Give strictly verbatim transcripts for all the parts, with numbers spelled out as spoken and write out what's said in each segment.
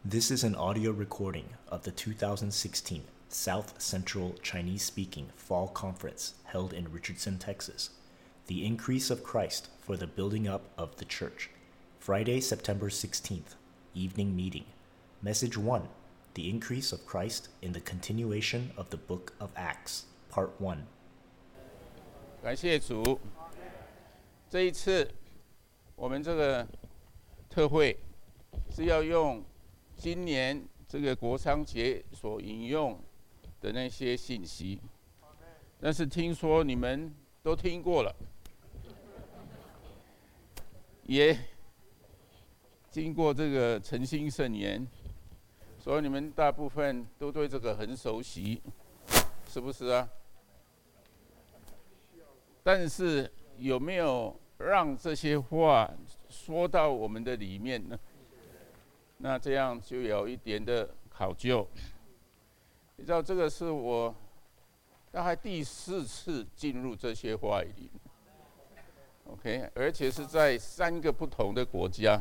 This is an audio recording of the two thousand sixteen South Central Chinese-Speaking Fall Conference held in Richardson, Texas. The Increase of Christ for the Building Up of the Church. Friday, September sixteenth, Evening Meeting. Message one, The Increase of Christ in the Continuation of the Book of Acts, Part one. 感谢主，这一次我们这个特会是要用今年这个国商节所引用的那些信息，但是听说你们都听过了，也经过这个诚心圣言，所以你们大部分都对这个很熟悉，是不是啊？但是有没有让这些话说到我们的里面呢？那这样就有一点的考究。你知道，这个是我大概第四次进入这些话语里 ，OK， 而且是在三个不同的国家。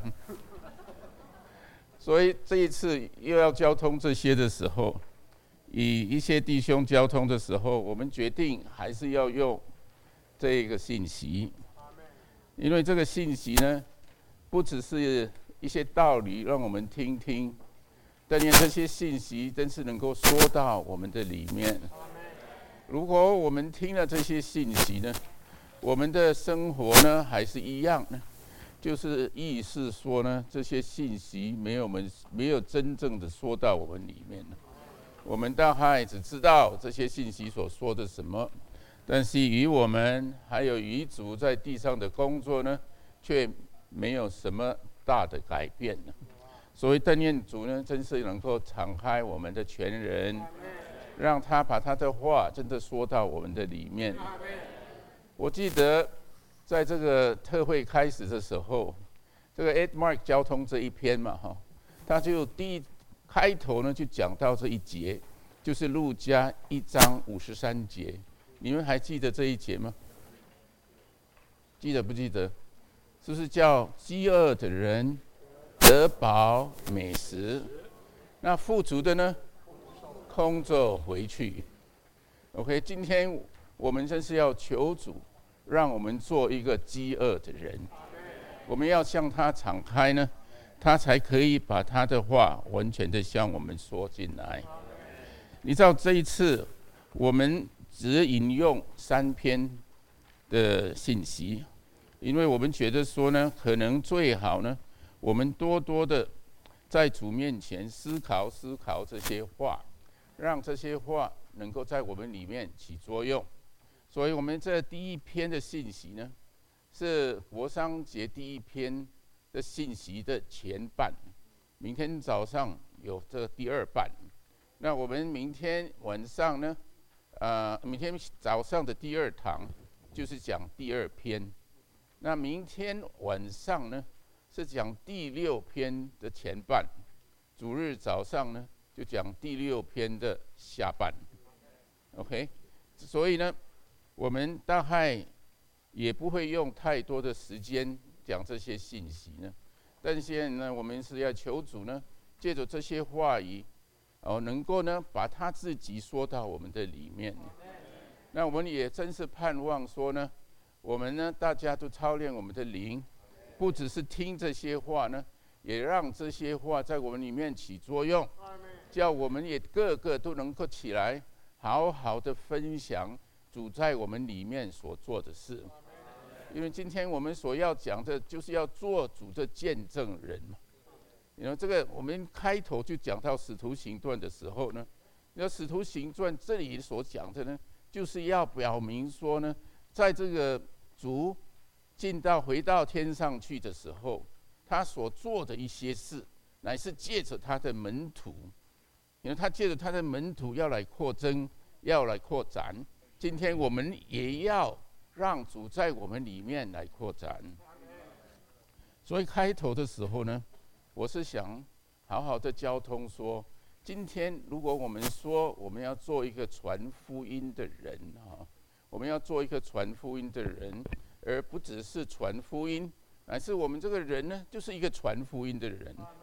所以这一次又要交通这些的时候，与一些弟兄交通的时候，我们决定还是要用这个信息，因为这个信息呢，不只是一些道理让我们听听，但愿这些信息真是能够说到我们的里面。如果我们听了这些信息呢，我们的生活呢还是一样呢，就是意思说呢，这些信息没有我们没有真正的说到我们里面呢。我们大概只知道这些信息所说的什么，但是与我们还有与主在地上的工作呢，却没有什么大的改变呢。所以但愿主呢，真是能够敞开我们的全人，让他把他的话真的说到我们的里面。我记得在这个特会开始的时候，这个 Ed Mark 交通这一篇嘛，哈，他就第一开头呢就讲到这一节，就是路加一章五十三节。你们还记得这一节吗？记得不记得？是不是叫饥饿的人得饱美食，那富足的呢，空着回去。OK， 今天我们真是要求主，让我们做一个饥饿的人。我们要向他敞开呢，他才可以把他的话完全的向我们说进来。你知道这一次我们只引用三篇的信息，因为我们觉得说呢，可能最好呢，我们多多的在主面前思考思考这些话，让这些话能够在我们里面起作用。所以我们这第一篇的信息呢，是国商节第一篇的信息的前半，明天早上有这第二半。那我们明天晚上呢，呃，明天早上的第二堂就是讲第二篇。那明天晚上呢，是讲第六篇的前半，主日早上呢就讲第六篇的下半 ，OK。所以呢，我们大概也不会用太多的时间讲这些信息呢。但现在呢，我们是要求主呢，借着这些话语，哦，能够呢把他自己说到我们的里面。那我们也真是盼望说呢，我们呢大家都操练我们的灵。不只是听这些话呢，也让这些话在我们里面起作用，叫我们也个个都能够起来，好好的分享主在我们里面所做的事。因为今天我们所要讲的，就是要做主的见证人嘛。因为这个，我们开头就讲到使徒行传的时候呢，那使徒行传这里所讲的呢，就是要表明说呢，在这个主进到回到天上去的时候，他所做的一些事，乃是借着他的门徒，因为他借着他的门徒要来扩增，要来扩展。今天我们也要让主在我们里面来扩展。所以开头的时候呢，我是想好好的交通说，今天如果我们说我们要做一个传福音的人啊，我们要做一个传福音的人。而不只是传福音，乃是我们这个人呢，就是一个传福音的人。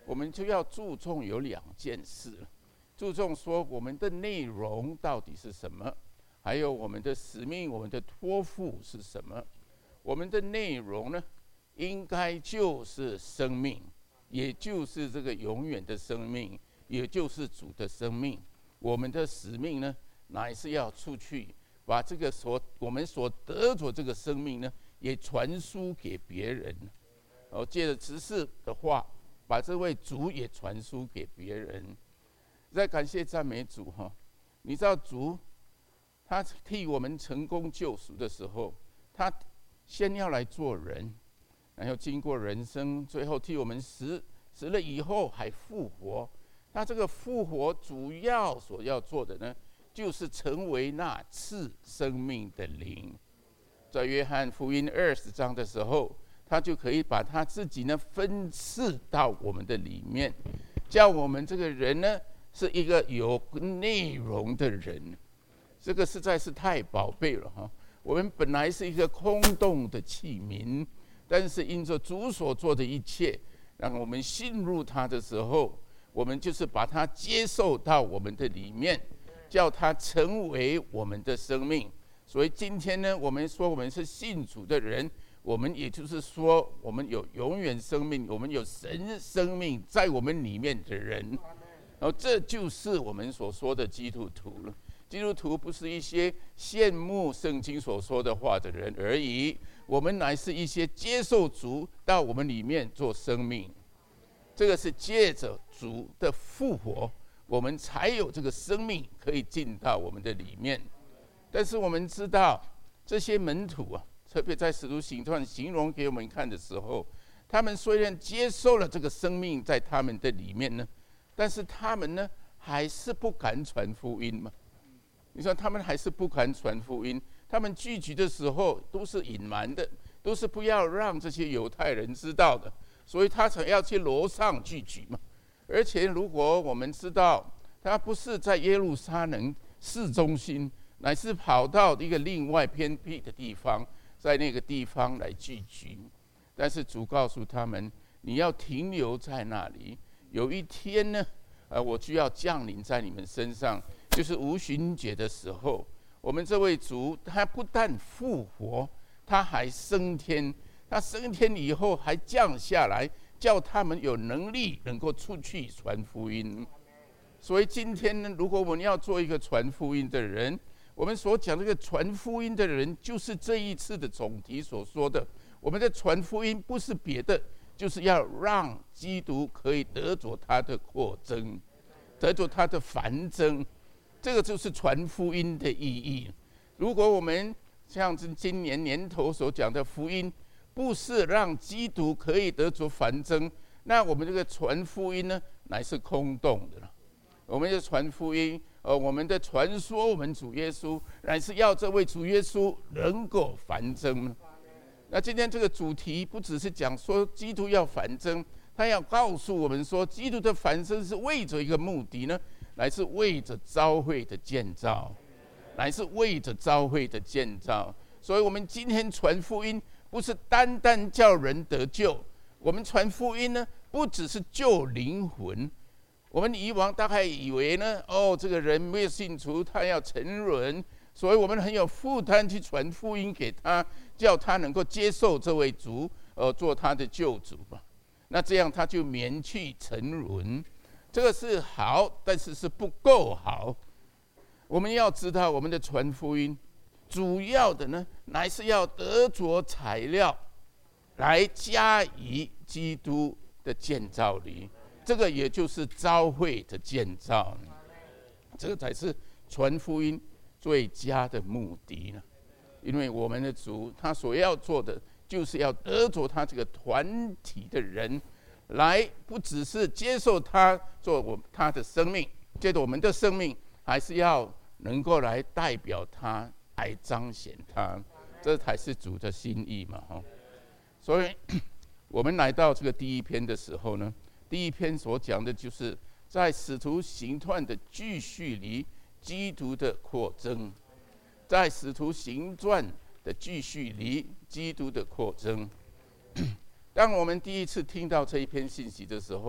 我们就要注重有两件事，注重说我们的内容到底是什么，还有我们的使命、我们的托付是什么。我们的内容呢，应该就是生命，也就是这个永远的生命，也就是主的生命。我们的使命呢，乃是要出去，把这个所我们所得着这个生命呢，也传输给别人。哦，借着执事的话，把这位主也传输给别人。再感谢赞美主哈！你知道主，他替我们成功救赎的时候，他先要来做人，然后经过人生，最后替我们死死了以后还复活。那这个复活主要所要做的呢，就是成为那赐生命的灵。在约翰福音二十章的时候，他就可以把他自己呢分赐到我们的里面，叫我们这个人呢是一个有内容的人。这个实在是太宝贝了哈！我们本来是一个空洞的器皿，但是因着主所做的一切，让我们信入他的时候，我们就是把它接受到我们的里面，叫它成为我们的生命。所以今天呢，我们说我们是信主的人，我们也就是说，我们有永远生命，我们有神生命在我们里面的人。然后这就是我们所说的基督徒了。基督徒不是一些羡慕圣经所说的话的人而已，我们乃是一些接受主到我们里面做生命。这个是借着主的复活，我们才有这个生命可以进到我们的里面。但是我们知道，这些门徒啊，特别在使徒行传形容给我们看的时候，他们虽然接受了这个生命在他们的里面呢，但是他们呢还是不敢传福音嘛。你说他们还是不敢传福音，他们聚集的时候都是隐瞒的，都是不要让这些犹太人知道的，所以他才要去楼上聚集嘛。而且如果我们知道他不是在耶路撒冷市中心，乃是跑到一个另外偏僻的地方，在那个地方来聚集，但是主告诉他们，你要停留在那里，有一天呢，呃，我就要降临在你们身上。就是五旬节的时候，我们这位主他不但复活，他还升天。他升天以后还降下来，叫他们有能力能够出去传福音。所以今天呢，如果我们要做一个传福音的人，我们所讲这个传福音的人，就是这一次的总题所说的，我们的传福音不是别的，就是要让基督可以得着他的扩增，得着他的繁增。这个就是传福音的意义。如果我们像今年年头所讲的福音，不是让基督可以得着繁增，那我们这个传福音呢，乃是空洞的了。我们的传福音，呃，我们的传说，我们主耶稣，乃是要这位主耶稣能够繁增。那今天这个主题不只是讲说基督要繁增，他要告诉我们说，基督的繁增是为着一个目的呢，乃是为着召会的建造，乃是为着召会的建造。所以我们今天传福音，不是单单叫人得救，我们传福音呢，不只是救灵魂。我们以往大概以为呢，哦，这个人没有信主，他要沉沦，所以我们很有负担去传福音给他，叫他能够接受这位主，呃，做他的救主吧。那这样他就免去沉沦。这个是好，但是是不够好。我们要知道，我们的传福音主要的呢，乃是要得着材料，来加以基督的建造里。这个也就是召会的建造，这个才是传福音最佳的目的呢。因为我们的主他所要做的，就是要得着他这个团体的人，来不只是接受他做我他的生命，接着我们的生命，还是要能够来代表他，来彰显他，这才是主的心意嘛。所以我们来到这个第一篇的时候呢，第一篇所讲的就是在使徒行传的继续里，基督的扩增；在使徒行传的继续里，基督的扩增。当我们第一次听到这一篇信息的时候，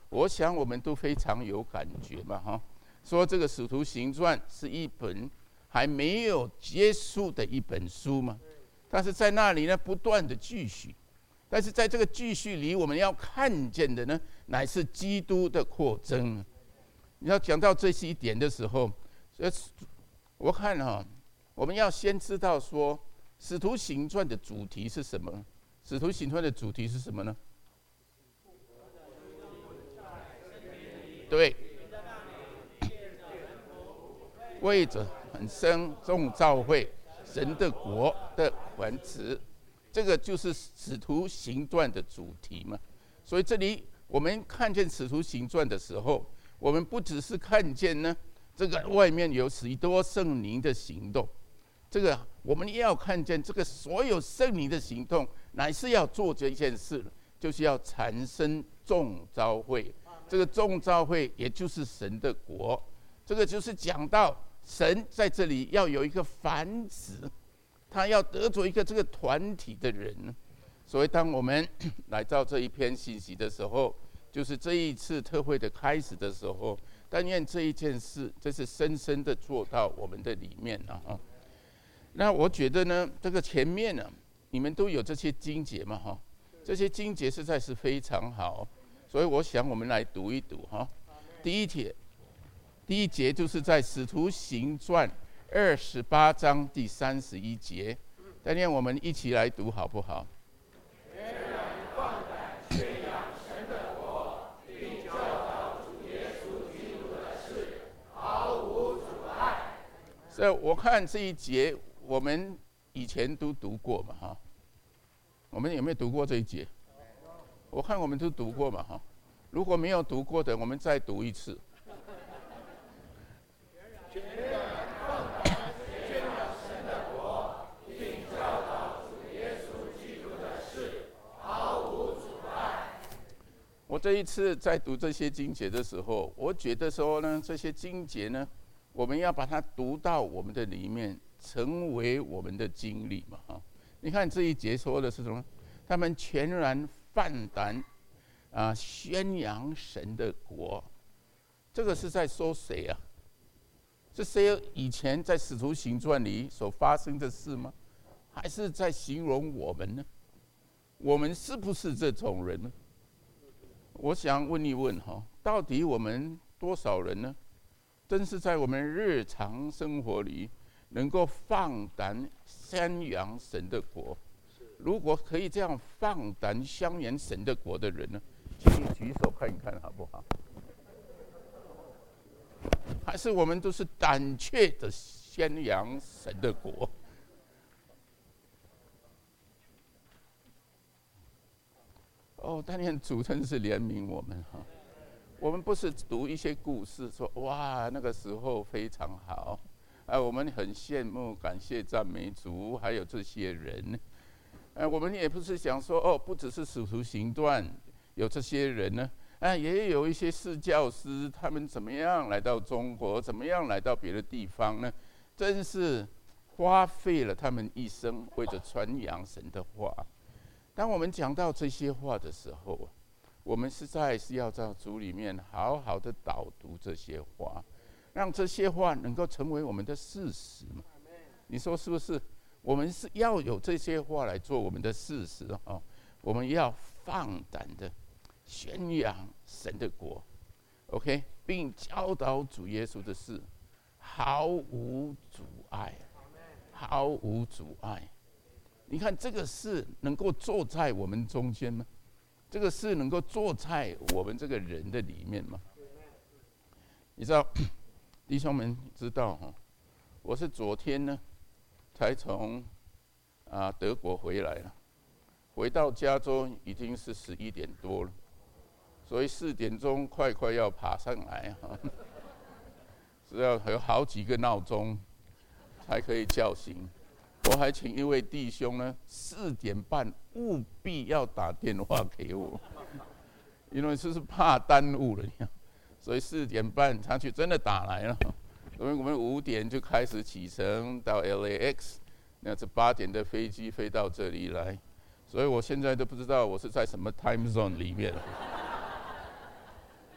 我想我们都非常有感觉嘛，哈。说这个《使徒行传》是一本还没有结束的一本书嘛，但是在那里呢，不断的继续。但是在这个继续里，我们要看见的呢，乃是基督的扩增。你要讲到这些一点的时候，呃，我看哈，我们要先知道说，《使徒行传》的主题是什么？《使徒行传》的主题是什么呢？对。为着很生众召会神的国的繁殖，这个就是使徒行传的主题嘛。所以这里我们看见使徒行传的时候，我们不只是看见呢这个外面有许多圣灵的行动，这个我们也要看见这个所有圣灵的行动乃是要做这一件事，就是要产生众召会。这个众召会也就是神的国，这个就是讲到神在这里要有一个繁殖，他要得着一个这个团体的人。所以当我们来到这一篇信息的时候，就是这一次特会的开始的时候，但愿这一件事这是深深的做到我们的里面啊。那我觉得呢，这个前面呢，你们都有这些经节嘛哈，这些经节实在是非常好，所以我想我们来读一读哈。第一节。第一节就是在《使徒行传》二十八章第三十一节，今天我们一起来读好不好？ 人人放胆宣扬神的国，并教导主耶稣基督的事，毫无阻碍。 所以我看这一节，我们以前都读过嘛哈。我们有没有读过这一节？我看我们都读过嘛哈。如果没有读过的，我们再读一次。我这一次在读这些经节的时候，我觉得说呢，这些经节呢，我们要把它读到我们的里面，成为我们的经历嘛哈。你看这一节说的是什么？他们全然放胆啊，宣扬神的国。这个是在说谁啊？这些以前在《使徒行传》里所发生的事吗？还是在形容我们呢？我们是不是这种人呢？我想问一问哈，到底我们多少人呢？真是在我们日常生活里能够放胆宣扬神的国？如果可以这样放胆宣扬神的国的人呢，请你举手看一看好不好？还是我们都是胆怯的宣扬神的国？哦，但愿主真是怜悯我们哈。我们不是读一些故事说哇那个时候非常好，啊我们很羡慕感谢赞美主，还有这些人，呃我们也不是想说哦不只是使徒行传有这些人呢，啊也有一些释教师他们怎么样来到中国，怎么样来到别的地方呢？真是花费了他们一生为着传扬神的话。当我们讲到这些话的时候，我们实在是要在主里面好好的导读这些话，让这些话能够成为我们的事实嘛。你说是不是？我们是要有这些话来做我们的事实啊！我们要放胆的宣扬神的国 ，OK， 并教导主耶稣的事，毫无阻碍，毫无阻碍。你看这个事能够坐在我们中间吗？这个事能够坐在我们这个人的里面吗？你知道，弟兄们知道哈，我是昨天呢才从啊德国回来了，回到加州已经是十一点多了，所以四点钟快快要爬上来哈，只要有好几个闹钟才可以叫醒。我还请一位弟兄呢，四点半务必要打电话给我，因为就是怕耽误了，所以四点半他就真的打来了。所以我们五点就开始启程到 L A X， 那这八点的飞机飞到这里来，所以我现在都不知道我是在什么 time zone 里面。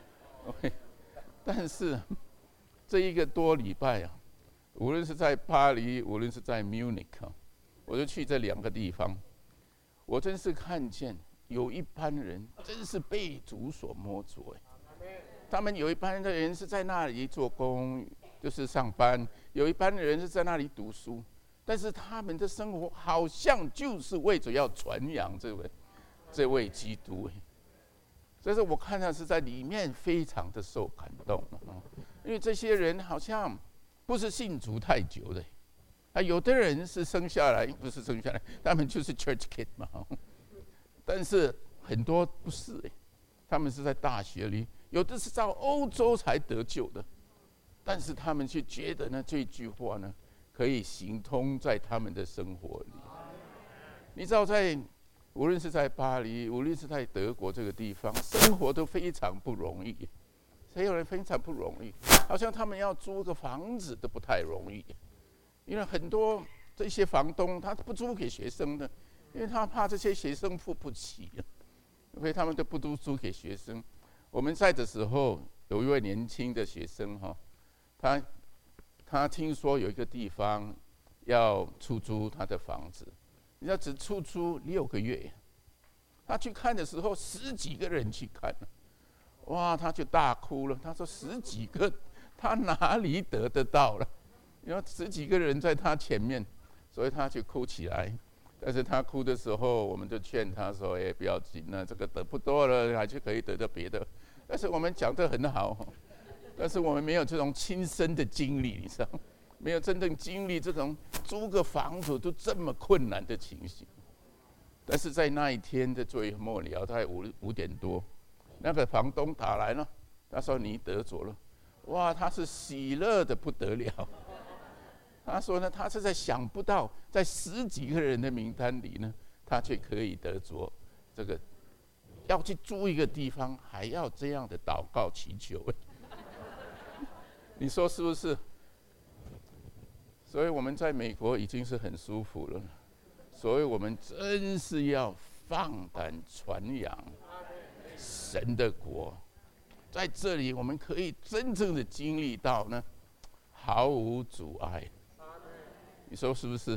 OK， 但是这一个多礼拜啊，无论是在巴黎，无论是在 Munich 啊，我就去这两个地方，我真是看见有一班人真是被主所摸着。他们有一班的人是在那里做工，就是上班；有一班的人是在那里读书。但是他们的生活好像就是为着要传扬这位这位基督。所以说我看到是在里面非常的受感动，因为这些人好像不是信主太久的，啊，有的人是生下来不是生下来，他们就是 church kid 嘛，但是很多不是，他们是在大学里，有的是到欧洲才得救的，但是他们却觉得呢这句话呢可以行通在他们的生活里。你知道在无论是在巴黎，无论是在德国这个地方，生活都非常不容易，所有人非常不容易，好像他们要租个房子都不太容易，因为很多这些房东他不租给学生的，因为他怕这些学生付不起，所以他们都不都租给学生。我们在的时候，有一位年轻的学生哈，他他听说有一个地方要出租他的房子。你要只出租六个月，他去看的时候，十几个人去看，哇，他就大哭了。他说：“十几个，他哪里得得到了？因为十几个人在他前面，所以他就哭起来。但是他哭的时候，我们就劝他说：‘哎，不要紧了，这个得不多了，还是可以得到别的。’但是我们讲得很好，但是我们没有这种亲身的经历，你知道。”没有真正经历这种租个房子都这么困难的情形，但是在那一天的最末了，大概五五点多，那个房东打来了，他说你得着了，哇，他是喜乐的不得了。他说呢，他是在想不到，在十几个人的名单里呢，他却可以得着这个，要去租一个地方，还要这样的祷告祈求，你说是不是？所以我们在美国已经是很舒服了，所以我们真是要放胆传扬神的国，在这里我们可以真正的经历到呢，毫无阻碍。你说是不是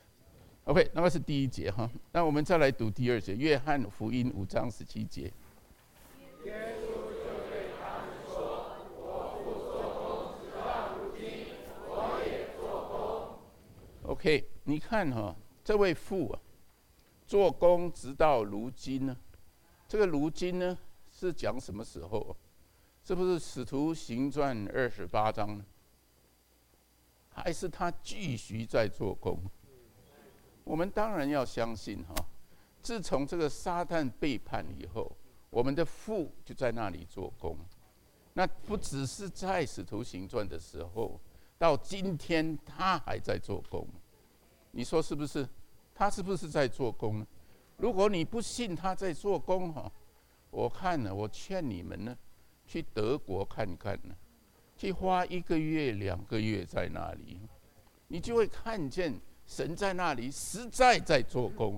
？OK， 那个是第一节哈，那我们再来读第二节，约翰福音五章十七节。OK， 你看哈、哦，这位父啊，做工直到如今呢，这个如今呢是讲什么时候、啊？是不是使徒行传二十八章呢？还是他继续在做工？我们当然要相信哈、哦，自从这个撒旦背叛以后，我们的父就在那里做工。那不只是在使徒行传的时候。到今天他还在做工，你说是不是？他是不是在做工呢？如果你不信他在做工哈，我看呢，我劝你们呢，去德国看看呢，去花一个月、两个月在那里，你就会看见神在那里实在在做工。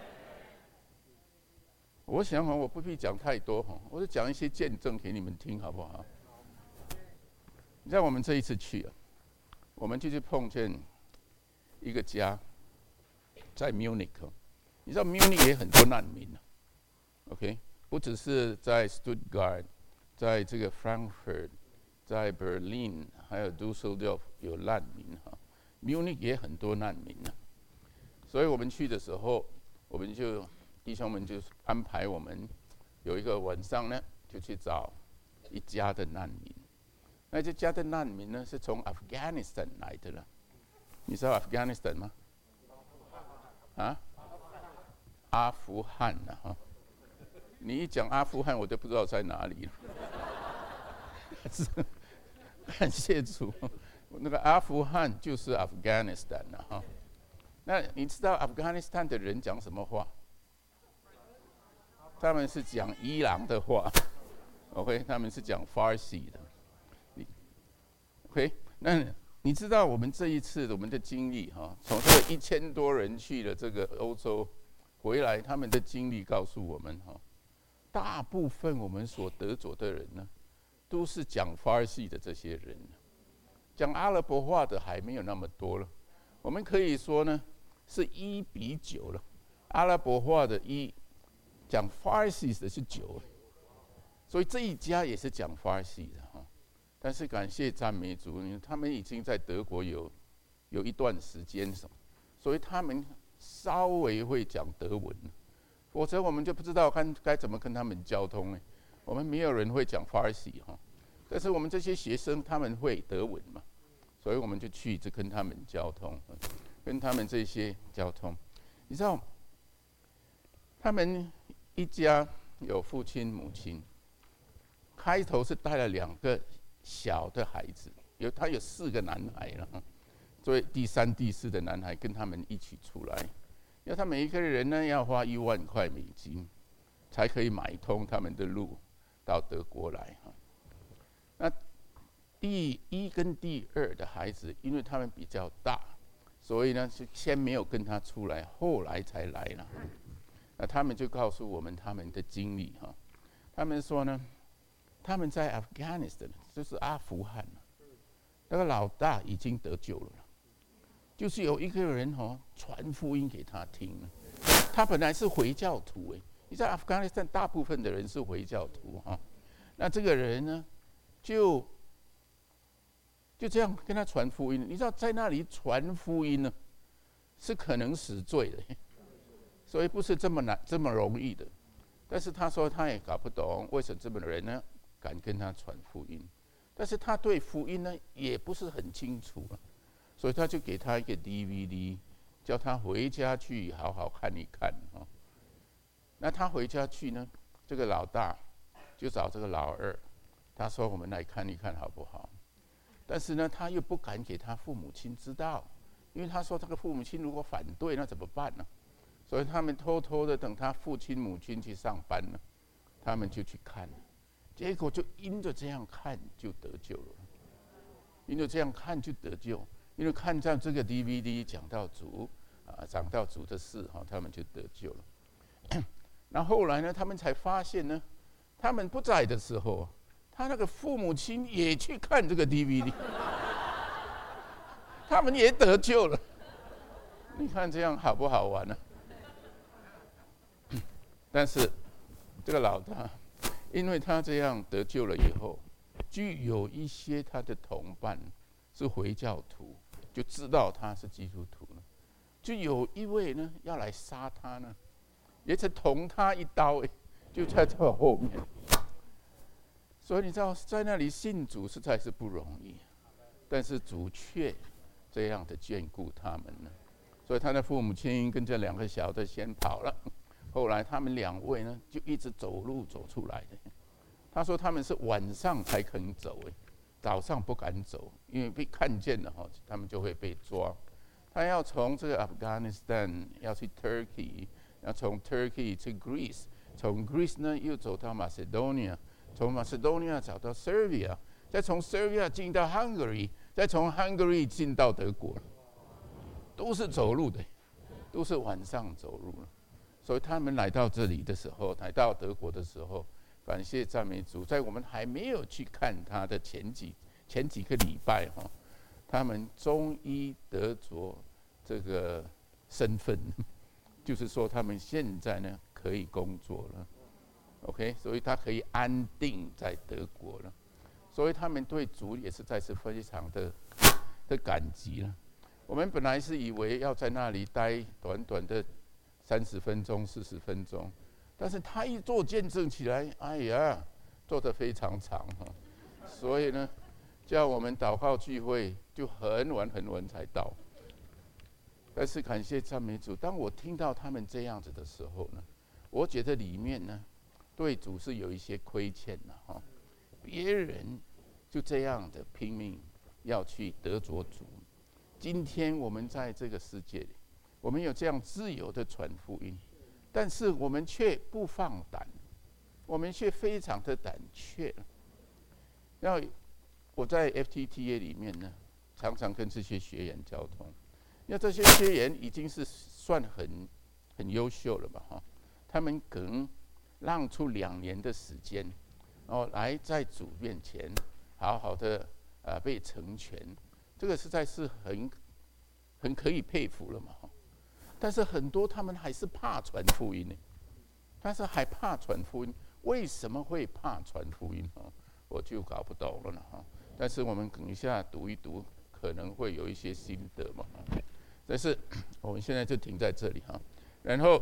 我想我不必讲太多哈，我就讲一些见证给你们听，好不好？你像我们这一次去啊。我们就去碰见一个家，在 Munich， 你知道 Munich 也很多难民啊 ，OK， 不只是在 Stuttgart， 在这个 Frankfurt， 在 Berlin， 还有 Düsseldorf 有难民哈 ，Munich 也很多难民啊。所以我们去的时候，我们就弟兄们就安排我们有一个晚上呢，就去找一家的难民。那这家的难民呢，是从 Afghanistan 来的了。你知道 Afghanistan 吗？啊？阿富汗呐、啊、哈！你一讲阿富汗，我都不知道在哪里了。感谢主，那个阿富汗就是 Afghanistan 呐、啊、哈。那你知道 Afghanistan 的人讲什么话？他们是讲伊朗的话 ，OK， 他们是讲 Farsi 的。OK， 那你知道我们这一次我们的经历哈，从这个一千多人去了这个欧洲回来，他们的经历告诉我们哈，大部分我们所得着的人呢， 都是讲法尔系的这些人，讲阿拉伯话的还没有那么多了。我们可以说呢，是一比九了，阿拉伯话的一，讲法尔系的是九，所以这一家也是讲法尔系的哈。但是感谢赞美主，他们已经在德国有有一段时间，所以他们稍微会讲德文，否则我们就不知道该该怎么跟他们交通呢？我们没有人会讲法尔系哈，但是我们这些学生他们会德文嘛，所以我们就去一直跟他们交通，跟他们这些交通。你知道，他们一家有父亲母亲，开头是带了两个小的孩子，有他有四个男孩了，所以第三、第四的男孩跟他们一起出来，因为他每一个人呢要花一万块美金，才可以买通他们的路到德国来。那第一跟第二的孩子，因为他们比较大，所以呢是先没有跟他出来，后来才来了。那他们就告诉我们他们的经历哈，他们说呢，他们在 Afghanistan 就是阿富汗，那个老大已经得救了，就是有一个人哦传福音给他听了。他本来是回教徒哎，你在 Afghanistan 大部分的人是回教徒哈，那这个人呢就就这样跟他传福音。你知道在那里传福音呢是可能死罪的，所以不是这么难这么容易的。但是他说他也搞不懂为什么这么多人呢敢跟他传福音，但是他对福音呢也不是很清楚了，所以他就给他一个 D V D， 叫他回家去好好看一看哈。那他回家去呢，这个老大就找这个老二，他说我们来看一看好不好？但是呢，他又不敢给他父母亲知道，因为他说这个父母亲如果反对，那怎么办呢？所以他们偷偷的等他父亲母亲去上班了，他们就去看，结果就因着这样看就得救了，因着这样看就得救，因为看到这个 D V D 讲到主啊，讲到主的事哈，他们就得救了。那后来呢，他们才发现呢，他们不在的时候，他那个父母亲也去看这个 D V D， 他们也得救了。你看这样好不好玩呢？但是这个老大，因为他这样得救了以后，就有一些他的同伴是回教徒，就知道他是基督徒了，就有一位呢要来杀他呢，也是捅他一刀，就在这后面。所以你知道，在那里信主实在是不容易，但是主却这样的眷顾他们呢。所以他的父母亲跟这两个小的先跑了，后来他们两位呢就一直走路走出来的。他说他们是晚上才肯走，早上不敢走，因为被看见了哈，他们就会被抓。他要从这个 Afghanistan 要去 Turkey， 要从 Turkey 去 Greece， 从 Greece 呢又走到 Macedonia， 从 Macedonia 走到 Serbia， 再从 Serbia 进到 Hungary， 再从 Hungary 进到德国，都是走路的，都是晚上走路了。所以他们来到这里的时候，来到德国的时候，感谢赞美主，在我们还没有去看他的前几前几个礼拜哈，他们终于得着这个身份，就是说他们现在呢可以工作了 ，OK， 所以他可以安定在德国了，所以他们对主也是再次非常的的感激了。我们本来是以为要在那里待短短的三十分钟、四十分钟，但是他一做见证起来，哎呀，做得非常长哈。所以呢，叫我们祷告聚会就很晚很晚才到。但是感谢赞美主，当我听到他们这样子的时候呢，我觉得里面呢，对主是有一些亏欠的哈。别人就这样的拼命要去得着主，今天我们在这个世界里，我们有这样自由的传福音，但是我们却不放胆，我们却非常的胆怯。然后我在 F T T A 里面呢，常常跟这些学员交通，因为这些学员已经是算很很优秀了吧哈，他们可能让出两年的时间， 哦，来在主面前好好的啊、呃、被成全，这个实在是很很可以佩服了嘛。但是很多他们还是怕传福音呢，但是还怕传福音，为什么会怕传福音？我就搞不懂了哈。但是我们等一下读一读，可能会有一些心得嘛。但是我们现在就停在这里哈。然后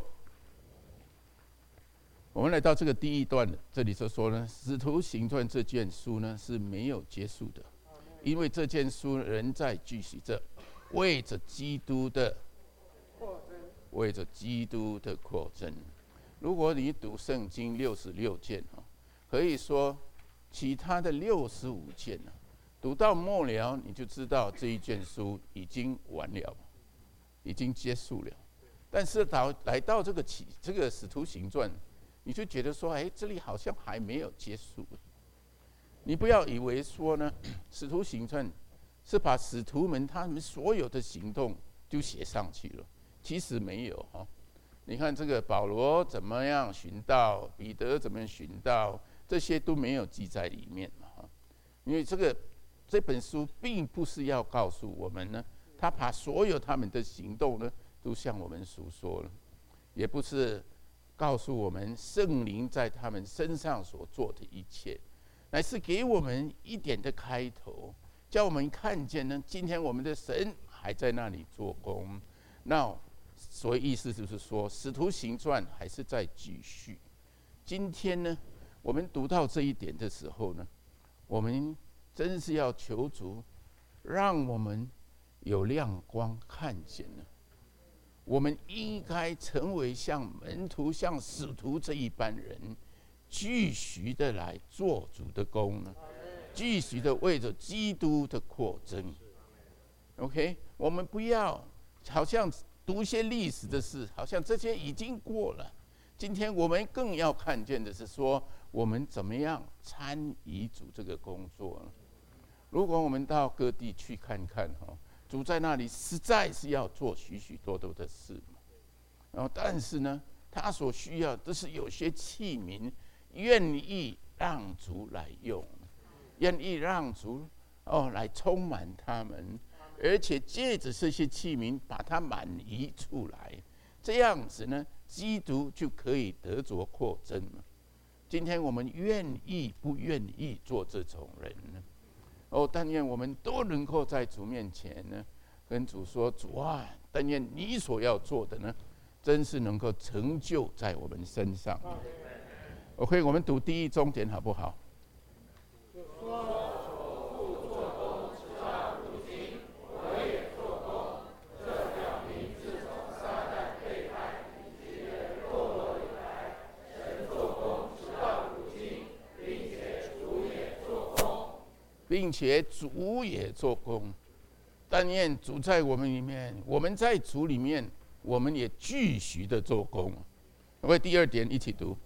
我们来到这个第一段，这里就说呢，《使徒行传》这卷书呢是没有结束的，因为这卷书仍在继续着，为着基督的。为着基督的扩增，如果你读圣经六十六卷哈，可以说其他的六十五卷呢，读到末了你就知道这一卷书已经完了，已经结束了。但是到来到这个起这个使徒行传，你就觉得说，哎，这里好像还没有结束。你不要以为说呢，使徒行传是把使徒们他们所有的行动就写上去了。其实没有哈，你看这个保罗怎么样寻道，彼得怎么样寻道，这些都没有记在里面嘛哈。因为这个这本书并不是要告诉我们呢，他把所有他们的行动呢都向我们诉说了，也不是告诉我们圣灵在他们身上所做的一切，乃是给我们一点的开头，叫我们看见呢，今天我们的神还在那里做工。那所以意思就是说，《使徒行传》还是在继续。今天呢，我们读到这一点的时候呢，我们真是要求主，让我们有亮光看见呢。我们应该成为像门徒、像使徒这一般人，继续的来做主的工呢，继续的为着基督的扩增。OK， 我们不要好像读一些历史的事，好像这些已经过了。今天我们更要看见的是说，我们怎么样参与主这个工作呢？如果我们到各地去看看哈，主在那里实在是要做许许多多的事嘛。然后，但是呢，他所需要的是有些器皿，愿意让主来用，愿意让主哦来充满他们。而且借着这些器皿把它满溢出来，这样子呢，基督就可以得着扩增了。今天我们愿意不愿意做这种人呢？哦，但愿我们都能够在主面前呢，跟主说：主啊，但愿你所要做的呢，真是能够成就在我们身上。OK， 我们读第一重点好不好？并且主也做工，但愿主在我们里面，我们在主里面，我们也继续的做工。我们第二点一起读。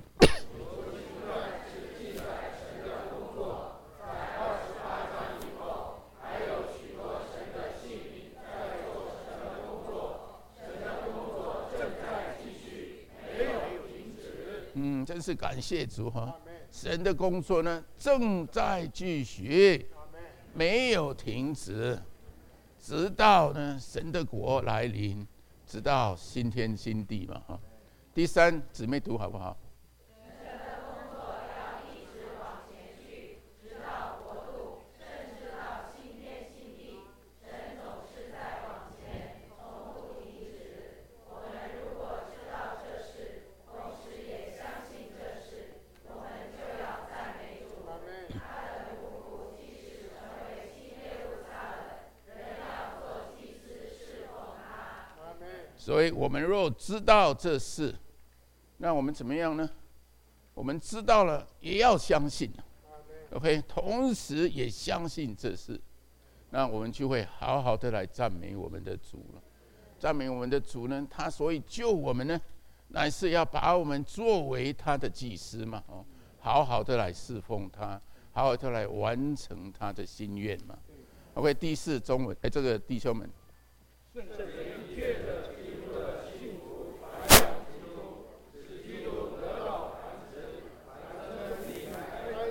嗯，真是感谢主哈！神的工作呢，正在继续，没有停止，直到呢神的国来临，直到新天新地嘛哈。第三，姊妹读好不好？神的工作要一直往前去，直到国度，甚至到新天新地，神总是在往前，从不停止。我们如果知道这事，同时也相信这事，我们就要赞美主。他的奴仆即使成为新耶路撒冷，仍要做祭司侍奉他。所以我们若知道这事，那我们怎么样呢？我们知道了，也要相信。OK， 同时也相信这事，那我们就会好好的来赞美我们的主了。赞美我们的主呢，他所以救我们呢，乃是要把我们作为他的祭司嘛，哦，好好的来侍奉他，好好的来完成他的心愿嘛。OK， 第四中文，哎，这个弟兄们，圣灵借着基督的幸福传扬基督，使基督得到传承，传承你们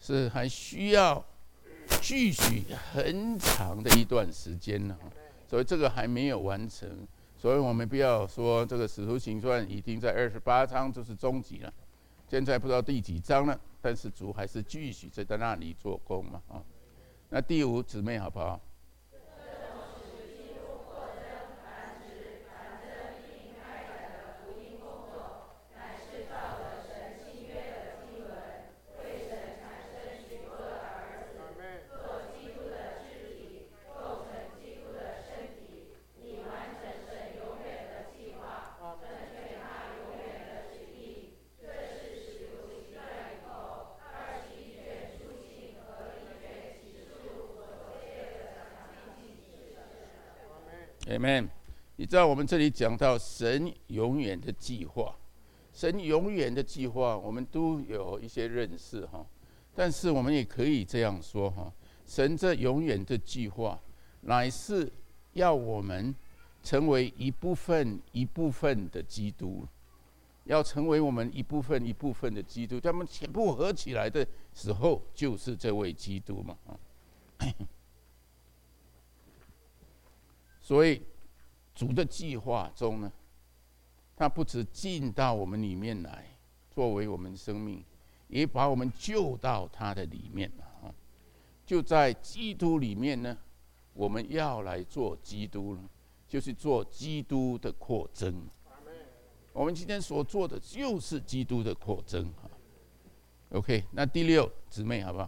是还需要继续很长的一段时间呢，所以这个还没有完成。所以我们不要说这个使徒行传已经在二十八章就是终极了，现在不知道第几章了，但是主还是继续在那里做工嘛啊。那第五姊妹好不好？Amen。你知道我们这里讲到神永远的计划，神永远的计划，我们都有一些认识哈。但是我们也可以这样说哈，神这永远的计划，乃是要我们成为一部分一部分的基督，要成为我们一部分一部分的基督，他们全部合起来的时候，就是这位基督嘛。所以主的计划中呢，他不只进到我们里面来，作为我们生命，也把我们救到他的里面了。就在基督里面呢，我们要来做基督呢，就是做基督的扩增。我们今天所做的就是基督的扩增。OK， 那第六姊妹好不好？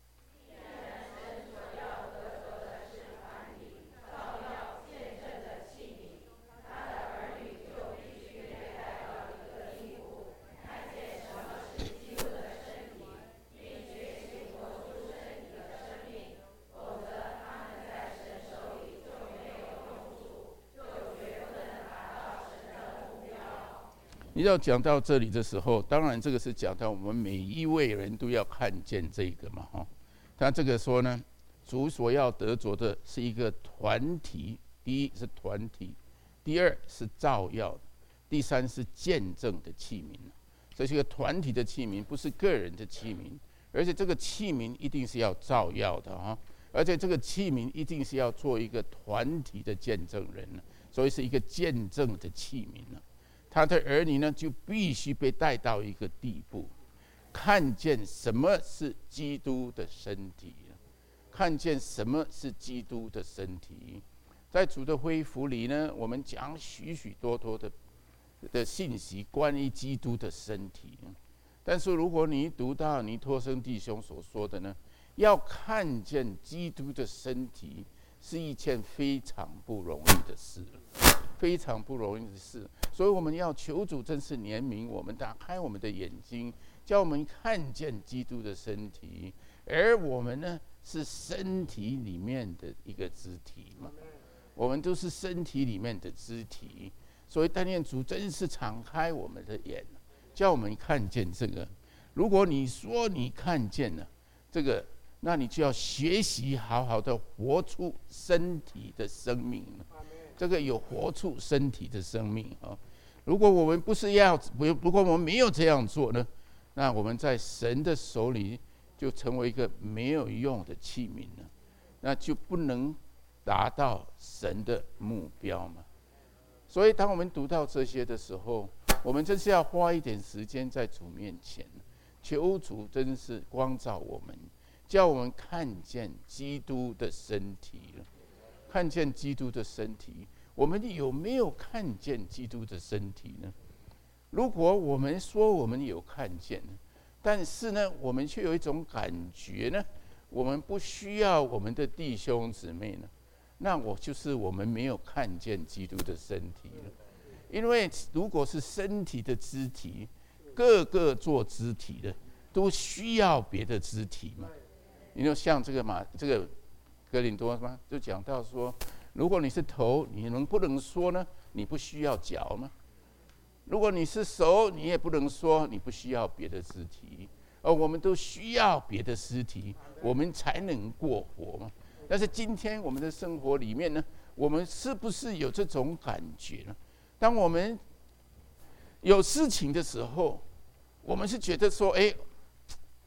你要讲到这里的时候，当然这个是讲到我们每一位人都要看见这个嘛，哈。他这个说呢，主所要得着的是一个团体，第一是团体，第二是照耀，第三是见证的器皿。这是一个团体的器皿，不是个人的器皿，而且这个器皿一定是要照耀的哈，而且这个器皿一定是要做一个团体的见证人，所以是一个见证的器皿。他的儿女呢，就必须被带到一个地步，看见什么是基督的身体，看见什么是基督的身体。在主的恢复里呢，我们讲许许多多的的信息关于基督的身体。但是如果你读到尼托生弟兄所说的呢，要看见基督的身体是一件非常不容易的事，非常不容易的事。所以我们要求主真是怜悯我们，打开我们的眼睛，叫我们看见基督的身体，而我们呢是身体里面的一个肢体嘛，我们都是身体里面的肢体。所以但愿主真是敞开我们的眼，叫我们看见这个。如果你说你看见了这个，那你就要学习好好的活出身体的生命，这个有活出身体的生命啊！如果我们不是要，如果我们没有这样做呢，那我们在神的手里就成为一个没有用的器皿了，那就不能达到神的目标嘛。所以，当我们读到这些的时候，我们真是要花一点时间在主面前，求主真是光照我们，叫我们看见基督的身体了。看见基督的身体，我们有没有看见基督的身体呢？如果我们说我们有看见，但是呢，我们却有一种感觉呢，我们不需要我们的弟兄姊妹呢，那我就是我们没有看见基督的身体了。因为如果是身体的肢体，各个做肢体的都需要别的肢体嘛。你就像这个嘛，这个。哥林多吗？就讲到说，如果你是头，你能不能说呢？你不需要脚吗？如果你是手，你也不能说你不需要别的肢体。而我们都需要别的肢体，我们才能过活嘛。但是今天我们的生活里面呢，我们是不是有这种感觉呢？当我们有事情的时候，我们是觉得说，哎，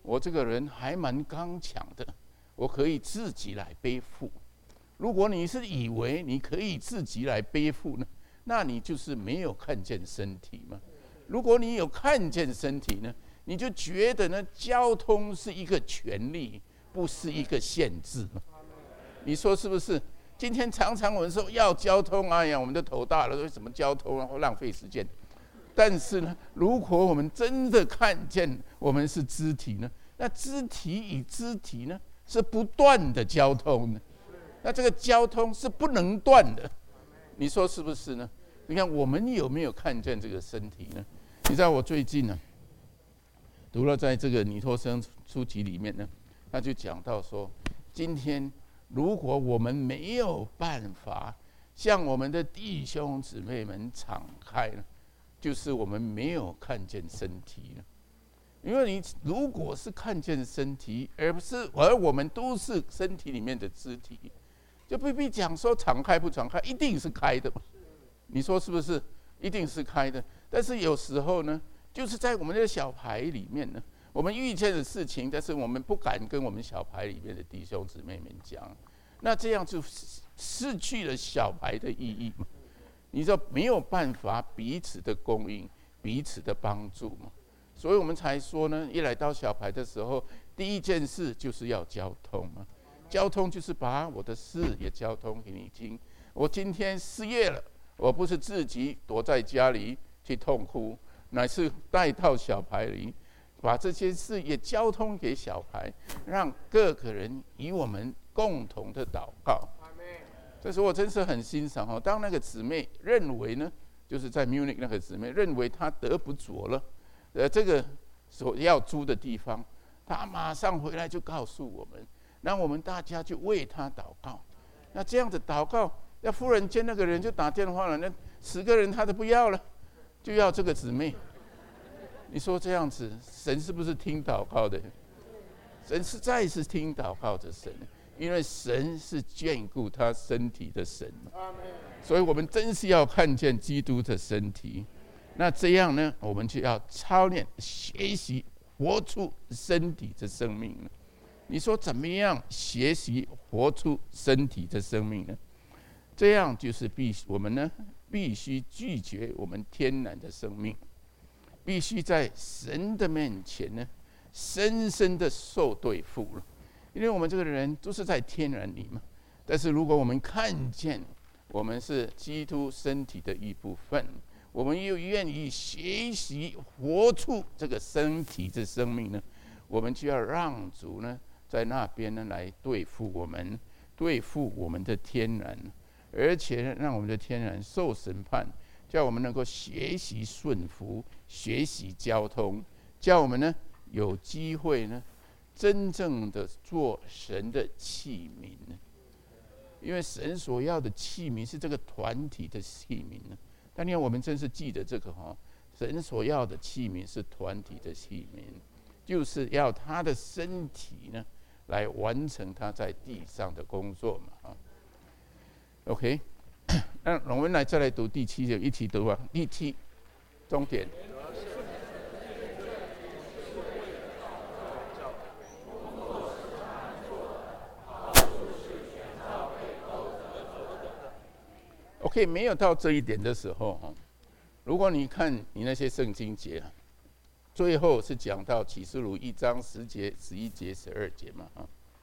我这个人还蛮刚强的，我可以自己来背负。如果你是以为你可以自己来背负呢，那你就是没有看见身体嘛。如果你有看见身体呢，你就觉得呢，交通是一个权利，不是一个限制嘛。你说是不是？今天常常我们说要交通，哎呀，我们都头大了，为什么交通然后浪费时间？但是呢，如果我们真的看见我们是肢体呢，那肢体与肢体呢是不断的交通的，那这个交通是不能断的。你说是不是呢？你看我们有没有看见这个身体呢？你知道我最近呢读了在这个尼托生书籍里面呢，他就讲到说，今天如果我们没有办法向我们的弟兄姊妹们敞开呢，就是我们没有看见身体了。因为你如果是看见身体，而不是而我们都是身体里面的肢体，就不必讲说敞开不敞开，一定是开的。你说是不是？一定是开的。但是有时候呢，就是在我们的小牌里面呢，我们遇见的事情，但是我们不敢跟我们小牌里面的弟兄姊妹们讲，那这样就失去了小牌的意义嘛。你知道没有办法彼此的供应，彼此的帮助嘛。所以我们才说呢，一来到小牌的时候，第一件事就是要交通嘛。交通就是把我的事也交通给你听。我今天失业了，我不是自己躲在家里去痛哭，乃是带到小牌里，把这些事也交通给小牌，让各个人与我们共同的祷告。这时候我真是很欣赏哦，当那个姊妹认为呢，就是在 Munich 那个姊妹认为她得不着了，呃，这个所要租的地方，她马上回来就告诉我们，让我们大家就为她祷告。那这样子祷告，那忽然间那个人就打电话了，那十个人他都不要了，就要这个姊妹。你说这样子，神是不是听祷告的？神实在是听祷告的神。因为神是眷顾他身体的神，所以我们真是要看见基督的身体。那这样呢，我们就要操练学习活出身体的生命了。你说怎么样学习活出身体的生命呢？这样就是必我们呢必须拒绝我们天然的生命，必须在神的面前呢深深的受对付了。因为我们这个人都是在天然里嘛，但是如果我们看见我们是基督身体的一部分，我们又愿意学习活出这个身体的生命呢，我们就要让主呢在那边呢来对付我们，对付我们的天然，而且让我们的天然受审判，叫我们能够学习顺服，学习交通，叫我们呢有机会呢真正的做神的器皿，因为神所要的器皿是这个团体的器皿。但愿我们真是记得这个哈，神所要的器皿是团体的器皿，就是要他的身体呢来完成他在地上的工作嘛。OK， 那我们来再来读第七节，一起读啊，第七重点。OK， 没有到这一点的时候，如果你看你那些圣经节，最后是讲到启示录一章十节、十一节、十二节嘛，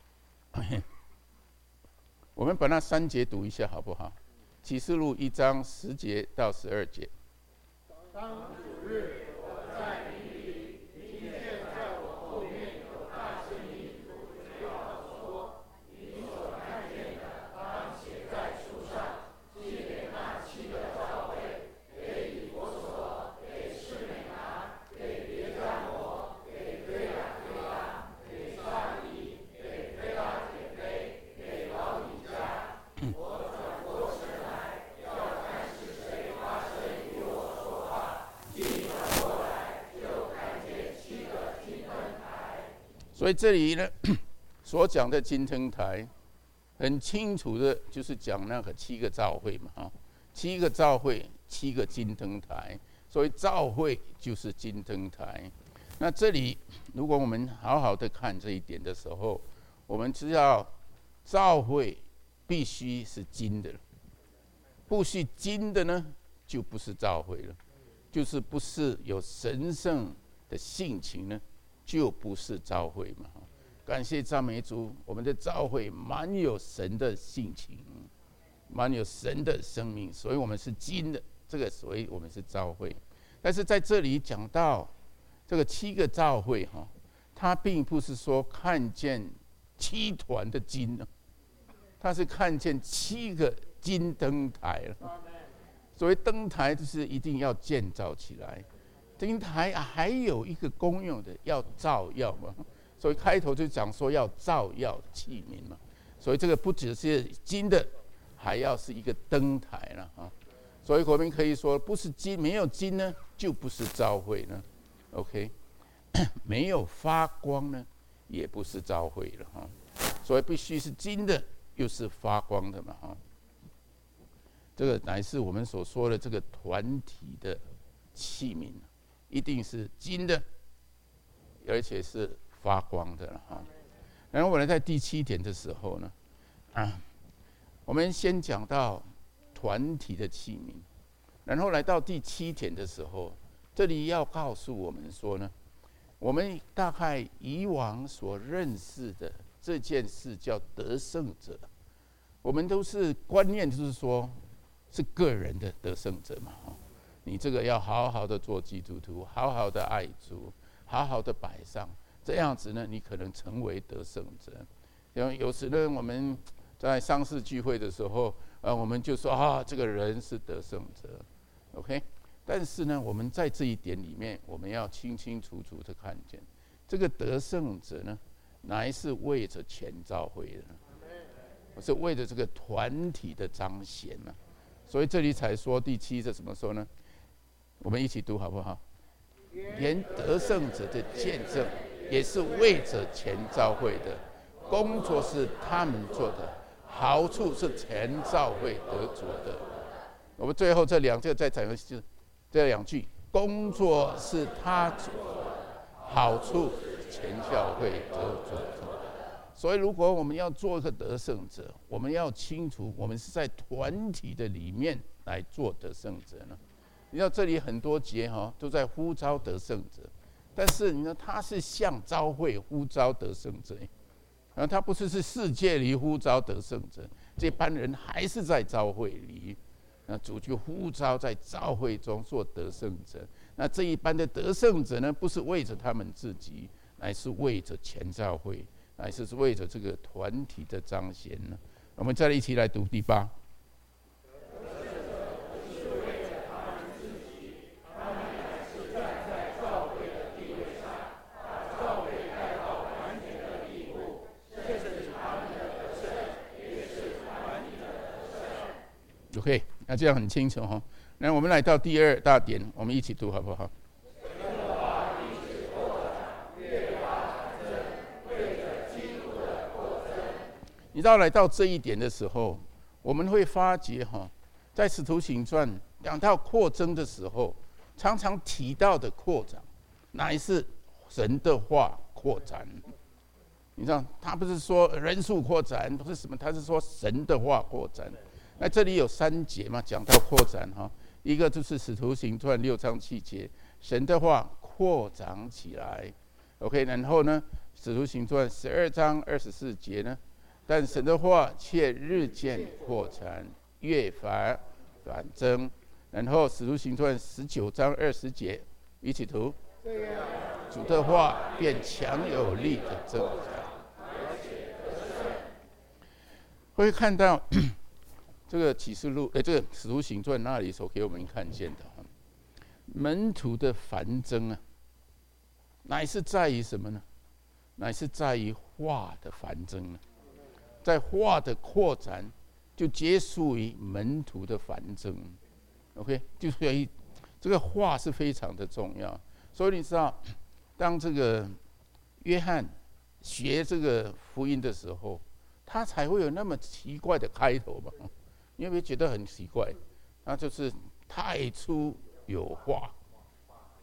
我们把那三节读一下好不好？启示录一章十节到十二节。 当主日，我在营里听见在我后面有大声音对我说：“你所看见的，当写在书上。”寄给那七个教会，给以弗所，给士美拿，给别迦摩，给非亚非拉，给撒狄，给非拉铁非，给老底嘉。我转过身来，要看是谁发声与我说话。既转过来，就看见七个金灯台。 所以这里呢，所讲的金灯台。很清楚的，就是讲那个七个教会嘛，哈，七个教会，七个金灯台，所以教会就是金灯台。 那这里，如果我们好好的看这一点的时候，我们知道教会必须是金的，不是金的呢，就不是教会了，就是不是有神圣的性情呢，就不是教会嘛。感谢赞美主，我们的教会蛮有神的性情，蛮有神的生命，所以我们是金的，这个所以我们是教会。但是在这里讲到这个七个教会哈，它并不是说看见七团的金呢，它是看见七个金灯台了。所谓灯台就是一定要建造起来，灯台还有一个功用的，要照耀嘛。所以开头就讲说要照耀器皿嘛，所以这个不只是金的，还要是一个灯台了啊。所以我们可以说，不是金，没有金呢，就不是教会呢。OK， 没有发光呢，也不是教会了哈。所以必须是金的，又是发光的嘛哈。这个乃是我们所说的这个团体的器皿，一定是金的，而且是发光的了哈。然后我们在第七点的时候呢，啊，我们先讲到团体的器皿，然后来到第七点的时候，这里要告诉我们说呢，我们大概以往所认识的这件事叫得胜者，我们都是观念就是说是个人的得胜者嘛，你这个要好好的做基督徒，好好的爱主，好好的摆上。这样子呢，你可能成为得胜者。因为有时呢，我们在丧事聚会的时候，呃，我们就说啊，这个人是得胜者 ，OK。但是呢，我们在这一点里面，我们要清清楚楚的看见，这个得胜者呢，乃是为着全教会的，是为着这个团体的彰显嘛。所以这里才说第七是怎么说呢？我们一起读好不好？连得胜者的见证。也是为着全教会的工作是他们做的，好处是全教会得着的。我们最后这两句再讲一次，这两句工作是他做的，好处全教会得着的。所以，如果我们要做一个得胜者，我们要清楚，我们是在团体的里面来做得胜者呢。你知道这里很多节哈都在呼召得胜者。但是你说他是向教会呼召得胜者，然后他不是是世界里呼召得胜者，这班人还是在教会里，那主就呼召在教会中做得胜者。那这一班的得胜者呢，不是为着他们自己，乃是为着全教会，乃是为着这个团体的彰显呢。我们再来一起来读第八。OK， 那这样很清楚哈。那我们来到第二大点，我们一起读好不好？你到来到这一点的时候，我们会发觉哈，在使徒行传讲到扩增的时候，常常提到的扩展，乃是神的话扩展。你知道，他不是说人数扩展，不是什么，他是说神的话扩展。那这里有三节嘛，讲到扩展哈，一个就是使徒行传六章七节，神的话扩展起来 ，OK， 然后呢，使徒行传十二章二十四节呢，但神的话却日渐扩展，越发繁增，然后使徒行传十九章二十节，一起读，主的话便强有力的增长，会看到。这个启示录，哎，这个使徒行传那里所给我们看见的，门徒的繁增啊，乃是在于什么呢？乃是在于话的繁增呢，在话的扩展，就结束于门徒的繁增。OK， 就所以这个话是非常的重要。所以你知道，当这个约翰学这个福音的时候，他才会有那么奇怪的开头吧？你有没有觉得很奇怪？那就是太初有话，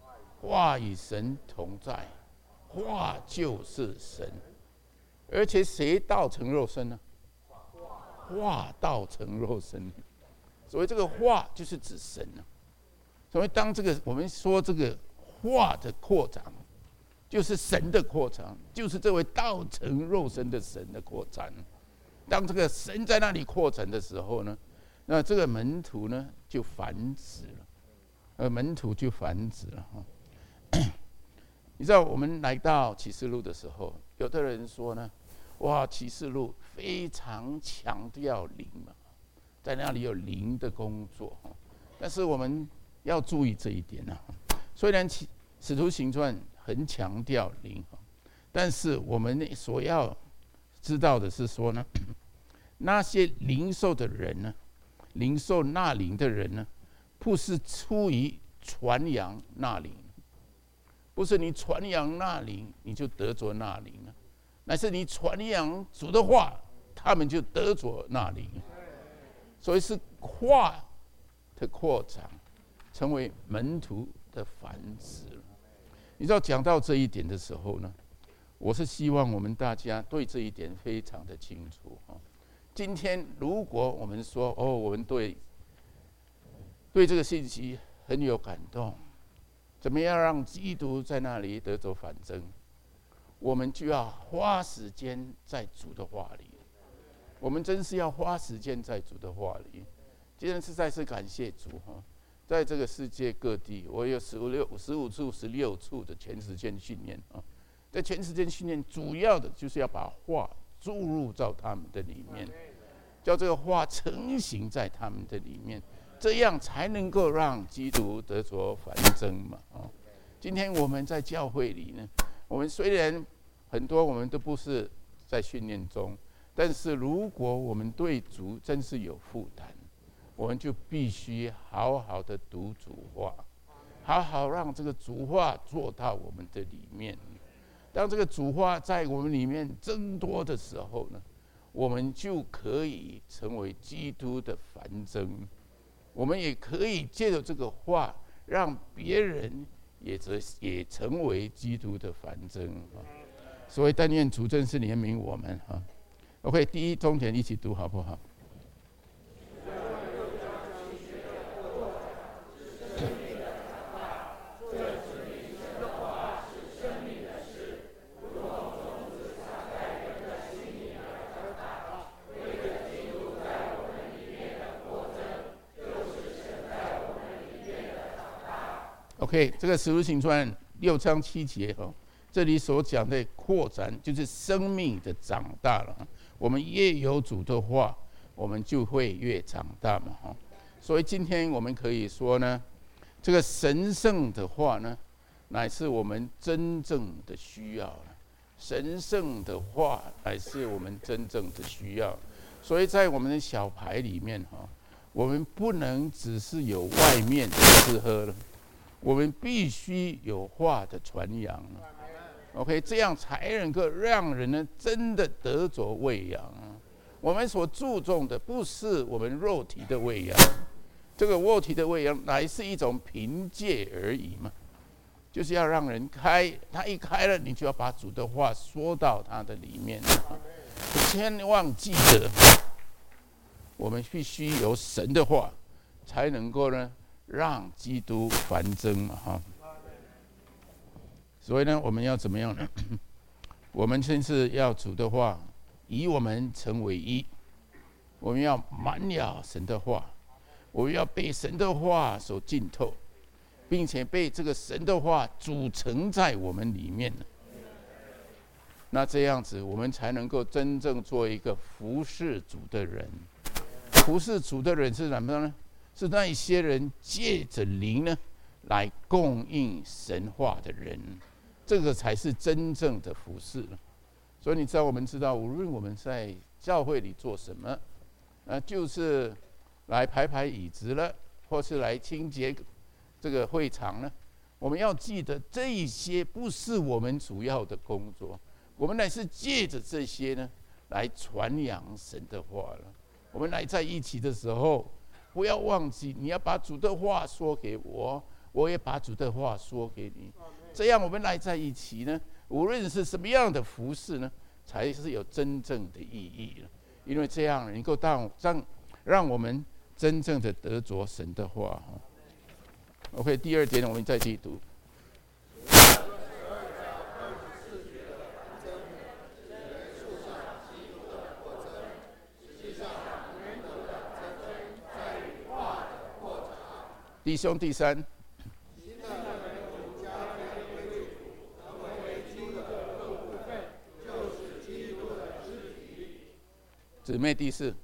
话与神同在，话就是神。而且谁道成肉身呢？话道成肉身。所谓这个话，就是指神啊。所以当这个我们说这个话的扩张，就是神的扩张，就是这位道成肉身的神的扩张。当这个神在那里扩展的时候呢，那这个门徒呢就繁殖了，呃，门徒就繁殖了哈。你知道我们来到启示录的时候，有的人说呢，哇，启示录非常强调灵嘛，在那里有灵的工作。但是我们要注意这一点啊，虽然使徒行传很强调灵，但是我们所要知道的是说呢，那些领受的人呢，领受那灵的人呢，不是出于传扬那灵，不是你传扬那灵你就得着那灵了，乃是你传扬主的话，他们就得着那灵。所以是话的扩张，成为门徒的繁殖。你知道讲到这一点的时候呢，我是希望我们大家对这一点非常的清楚。今天如果我们说哦，我们对对这个信息很有感动，怎么样让基督在那里得着反增？我们就要花时间在主的话里。我们真是要花时间在主的话里。今天实在是感谢主哈，在这个世界各地，我有十五六、十五处、十六处的全时间训练啊。在全时间训练，主要的就是要把话注入到他们的里面，叫这个话成型在他们的里面，这样才能够让基督得着繁增嘛啊。今天我们在教会里呢，我们虽然很多我们都不是在训练中，但是如果我们对主真是有负担，我们就必须好好的读主话，好好让这个主话做到我们的里面。当这个主话在我们里面增多的时候呢，我们就可以成为基督的繁增。我们也可以借着这个话，让别人也则也成为基督的繁增啊。所以但愿主真是怜悯我们啊。OK， 第一中田一起读好不好？OK， 这个使徒行传六章七节哈，这里所讲的扩展就是生命的长大了。我们越有主的话，我们就会越长大嘛哈。所以今天我们可以说呢，这个神圣的话呢，乃是我们真正的需要了。神圣的话乃是我们真正的需要。所以在我们的小牌里面哈，我们不能只是有外面的吃喝了。我们必须有话的传扬 ，OK， 这样才能够让人呢真的得着喂养。我们所注重的不是我们肉体的喂养，这个肉体的喂养乃是一种凭借而已嘛，就是要让人开，他一开了，你就要把主的话说到他的里面。千万记得，我们必须有神的话，才能够呢。让基督繁增嘛哈，所以呢，我们要怎么样呢？我们先是要主的话，以我们成为一，我们要满了神的话，我们要被神的话所浸透，并且被这个神的话组成在我们里面。那这样子，我们才能够真正做一个服侍主的人。服侍主的人是什么呢？是那一些人借着灵呢，来供应神话的人，这个才是真正的服侍了。所以你知道，我们知道，无论我们在教会里做什么，呃，就是来排排椅子了，或是来清洁这个会场呢，我们要记得，这一些不是我们主要的工作，我们乃是借着这些呢，来传扬神的话了。我们来在一起的时候，不要忘记，你要把主的话说给我， 我也把主的话说给你。这样我们来在一起呢，无论是什么样的服事呢，才是有真正的意义了。因为这样能够让让让我们真正的得着神的话。OK， 第二点我们再去读。弟兄，第三，姊妹，第四。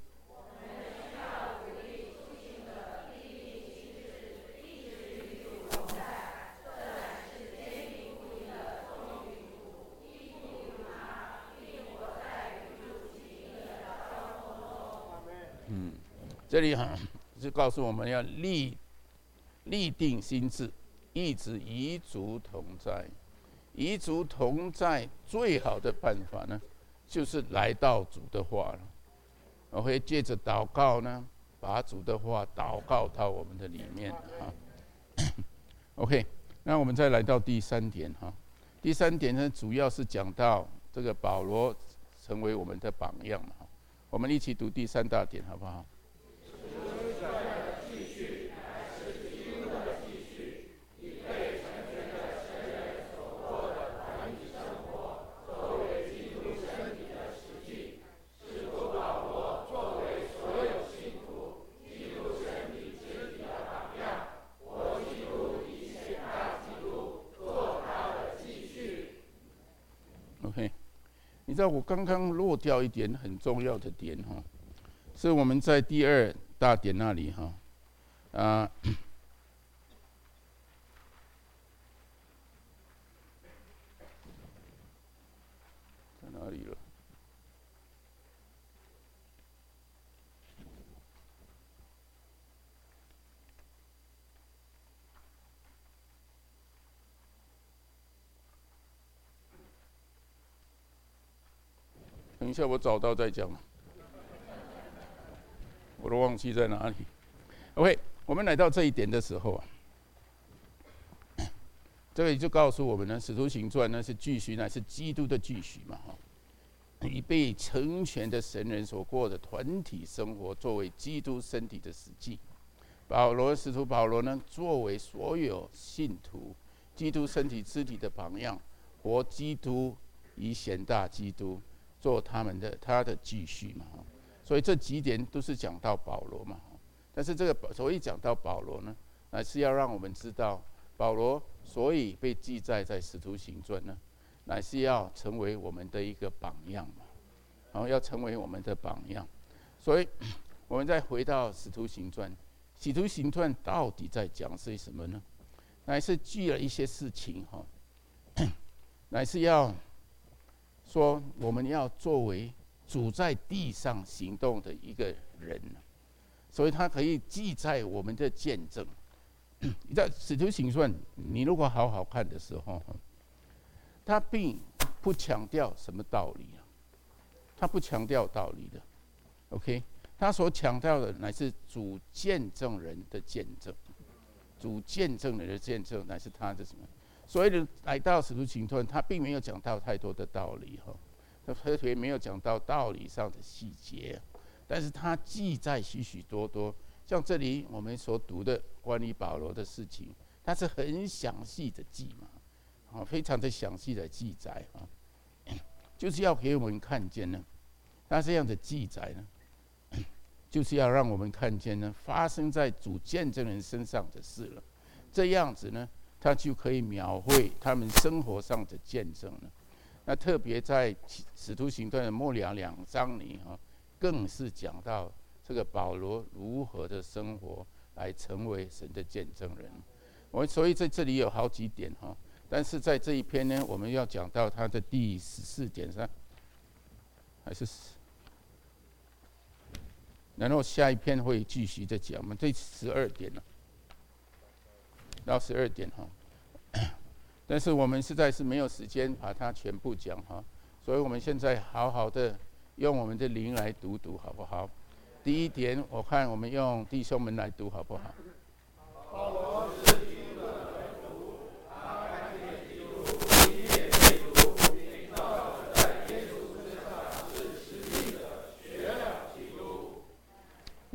嗯，这里哈是告诉我们要立立定心志，一直与主同在。与主同在最好的办法呢，就是来到主的话了。我会借着祷告呢，把主的话祷告到我们的里面啊。OK， 那我们再来到第三点哈。第三点呢，主要是讲到这个保罗成为我们的榜样嘛。我们一起读第三大点好不好？OK， 你知道我刚刚落掉一点很重要的点哈，是我们在第二大点那里哈，啊，在哪里了？等一下，我找到再讲。我都忘记在哪里。OK， 我们来到这一点的时候啊，这个就告诉我们呢，《使徒行传》呢是继续呢是基督的继续嘛，哈，以被成全的神人所过的团体生活，作为基督身体的实际。保罗，使徒保罗呢，作为所有信徒基督身体肢体的榜样，活基督以显大基督。做他们的他的继续嘛，所以这几点都是讲到保罗嘛。但是这个所以讲到保罗呢，乃是要让我们知道，保罗所以被记载在《使徒行传》呢，乃是要成为我们的一个榜样嘛，然后要成为我们的榜样。所以，我们再回到《使徒行传》，《使徒行传》到底在讲些什么呢？乃是记了一些事情哈，乃是要。说我们要作为主在地上行动的一个人，所以他可以记载我们的见证。你在《使徒行传》，你如果好好看的时候，他并不强调什么道理，他不强调道理的。OK， 他所强调的乃是主见证人的见证，主见证人的见证乃是他的什么？所以呢，来到《使徒行传》，他并没有讲到太多的道理哈，特别没有讲到道理上的细节，但是他记载许许多多，像这里我们所读的关于保罗的事情，他是很详细的记嘛，啊，非常的详细的记载啊，就是要给我们看见呢，他这样的记载呢，就是要让我们看见呢，发生在主见证人身上的事了，这样子呢。他就可以描绘他们生活上的见证了。那特别在《使徒行传》的末了两章里哈，更是讲到这个保罗如何的生活来成为神的见证人。我所以在这里有好几点哈，但是在这一篇呢，我们要讲到他的第十四点上，还是，然后下一篇会继续的讲。我们这十二点了。到十二点哈，但是我们实在是没有时间把它全部讲哈，所以我们现在好好的用我们的灵来读读好不好？第一点，我看我们用弟兄们来读好不好？保罗是基督的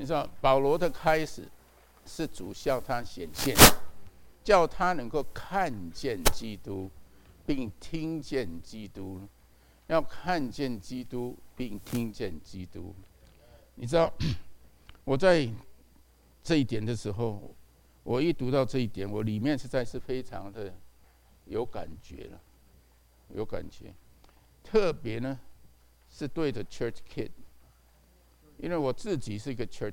知道保罗的开始是主向他显现，叫他能够看见基督，并听见基督。要看见基督，并听见基督。你知道，我在这一点的时候，我一读到这一点，我里面实在是非常的有感觉了，有感觉。特别呢，是对着 church kid， 因为我自己是一个 church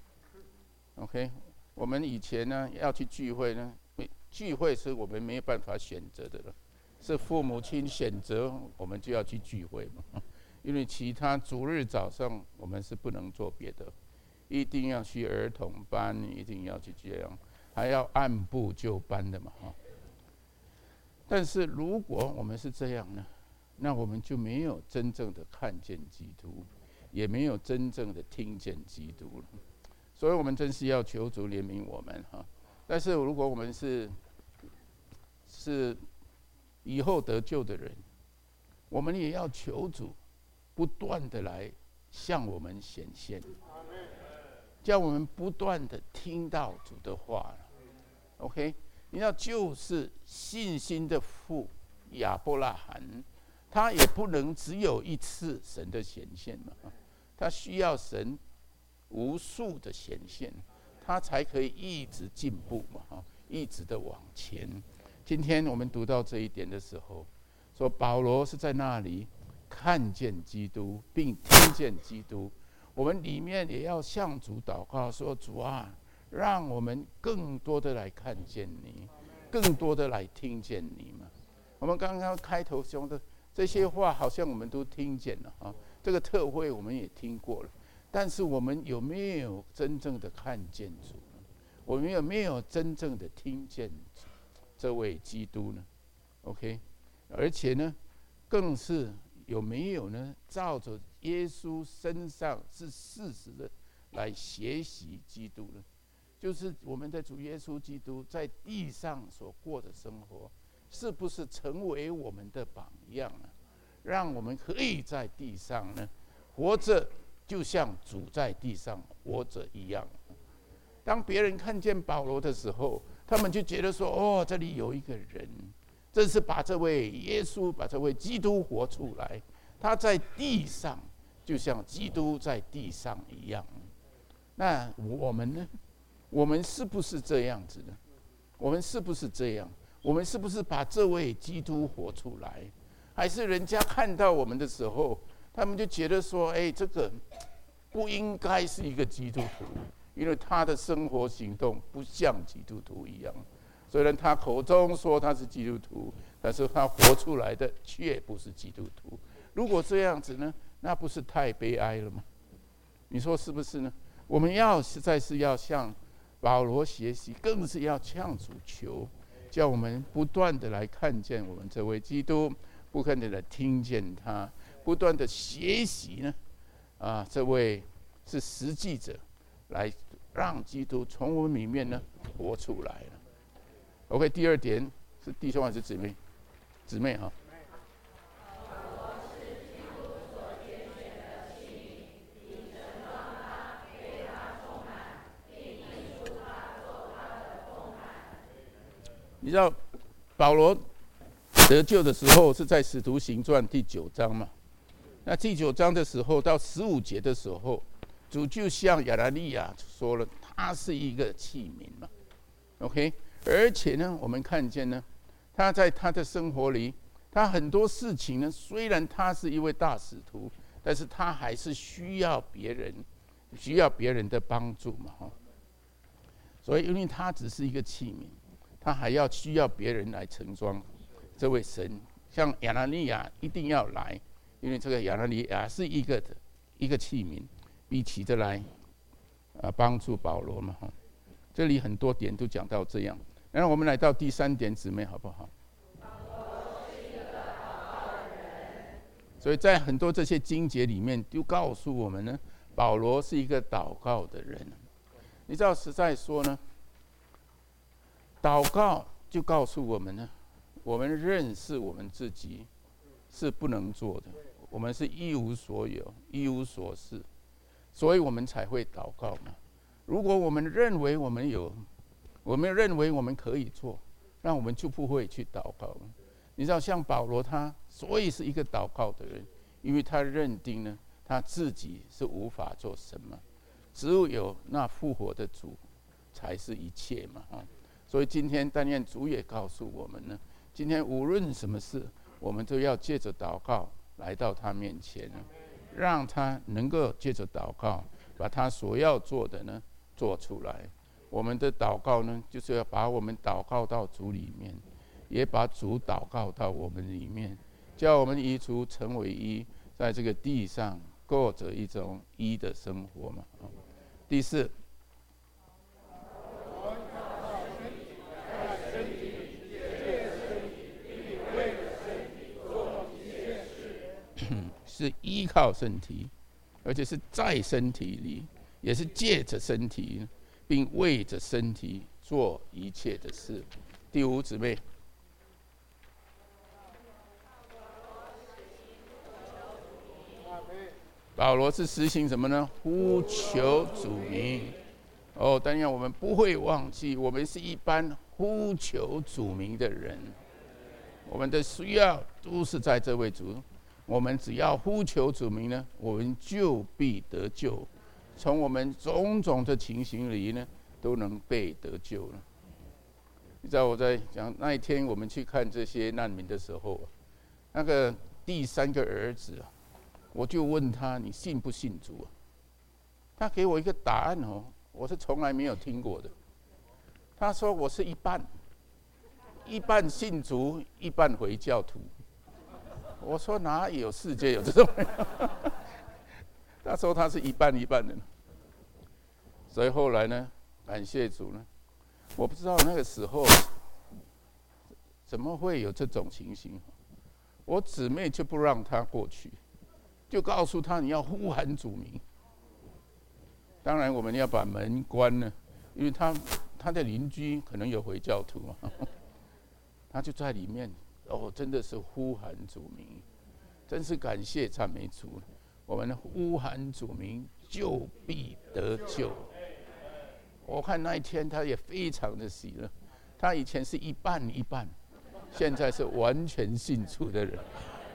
kid。OK， 我们以前呢要去聚会呢，聚会是我们没有办法选择的了。是父母亲选择，我们就要去聚会嘛。因为其他主日早上我们是不能做别的，一定要去儿童班，一定要去这样，还要按部就班的嘛。但是如果我们是这样呢，那我们就没有真正的看见基督，也没有真正的听见基督了。所以我们真是要求主怜悯我们哈。但是如果我们是是以后得救的人，我们也要求主不断的来向我们显现，叫我们不断的听到主的话。OK， 你要就是信心的父亚伯拉罕，他也不能只有一次神的显现嘛，他需要神无数的显现，他才可以一直进步嘛，一直的往前。今天我们读到这一点的时候，说保罗是在那里看见基督，并听见基督。我们里面也要向主祷告，说主啊，让我们更多的来看见你，更多的来听见你嘛。我们刚刚开头说的这些话，好像我们都听见了啊。这个特会我们也听过了，但是我们有没有真正的看见主呢？我们有没有真正的听见这位基督呢 ？OK， 而且呢，更是有没有呢？照着耶稣身上是事实的来学习基督呢？就是我们的主耶稣基督在地上所过的生活，是不是成为我们的榜样呢？让我们可以在地上呢活着，就像主在地上活着一样。当别人看见保罗的时候，他们就觉得说：“哦，这里有一个人，这是把这位耶稣、把这位基督活出来。他在地上，就像基督在地上一样。”那我们呢？我们是不是这样子呢？我们是不是这样？我们是不是把这位基督活出来？还是人家看到我们的时候，他们就觉得说：“哎，这个不应该是一个基督徒。”因为他的生活行动不像基督徒一样，虽然他口中说他是基督徒，但是他活出来的却不是基督徒。如果这样子呢，那不是太悲哀了吗？你说是不是呢？我们要实在是要向保罗学习，更是要向主求，叫我们不断的来看见我们这位基督，不断的来听见他，不断的学习呢，啊，这位是实际者，来让基督从我们里面呢活出来了。OK， 第二点是弟兄还是姊妹？姊妹哈。你知道保罗得救的时候是在使徒行传第九章嘛？那第九章的时候到十五节的时候，主就向亚拿尼亚说了，他是一个器皿嘛 ，OK， 而且呢，我们看见呢，他在他的生活里，他很多事情呢，虽然他是一位大使徒，但是他还是需要别人，需要别人的帮助嘛，哈。所以，因为他只是一个器皿，他还要需要别人来盛装这位神，像亚拿尼亚一定要来，因为这个亚拿尼亚是一个的一个器皿。一起的来，啊，帮助保罗嘛，哈，这里很多点都讲到这样。然后我们来到第三点，姊妹好不好？所以在很多这些经节里面，都告诉我们呢，保罗是一个祷告的人。你知道，实在说呢，祷告就告诉我们呢，我们认识我们自己是不能做的，我们是一无所有，一无所事。 所以我们才会祷告嘛。如果我们认为我们有，我们认为我们可以做，那我们就不会去祷告了。你知道，像保罗他，所以是一个祷告的人，因为他认定呢，他自己是无法做什么，只有那复活的主才是一切嘛。所以今天但愿主也告诉我们呢，今天无论什么事，我们都要借着祷告来到他面前，让他能够借着祷告把他所要做的呢做出来。我们的祷告呢，就是要把我们祷告到主里面，也把主祷告到我们里面，叫我们与主成为一，在这个地上过着一种一的生活嘛。第四，是依靠身体，而且是在身体里，也是借着身体，并为着身体做一切的事。第五，姊妹，保罗是实行什么呢？呼求主名。哦，当然我们不会忘记，我们是一般呼求主名的人，我们的需要都是在这位主。我们只要呼求主名呢，我们就必得救。从我们种种的情形里呢，都能被得救了。你知道我在讲那一天我们去看这些难民的时候，那个第三个儿子啊，我就问他：“你信不信主啊？”他给我一个答案哦，我是从来没有听过的。他说：“我是一半，一半信主，一半回教徒。”我说哪有世界有这种人？他说他是一半一半的，所以后来呢，感谢主呢，我不知道那个时候怎么会有这种情形。我姊妹就不让他过去，就告诉他你要呼喊主名。当然我们要把门关了，因为他他的邻居可能有回教徒嘛，他就在里面。哦，真的是呼喊主名，真是感谢赞美主。我们呼喊主名，就必得救。我看那一天他也非常的喜乐，他以前是一半一半，现在是完全信主的人。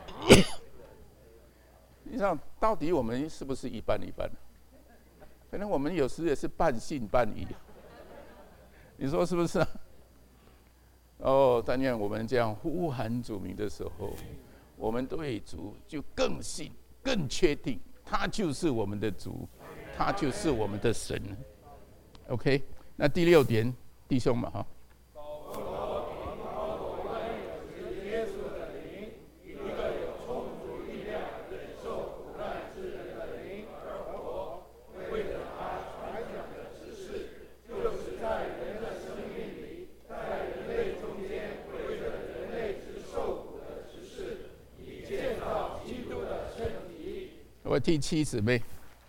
你知道，到底我们是不是一半一半？可能我们有时也是半信半疑，你说是不是啊？哦，但愿我们这样呼喊主名的时候，我们对主就更信、更确定，他就是我们的主，他就是我们的神。OK， 那第六点，弟兄们哈。我第七姊妹，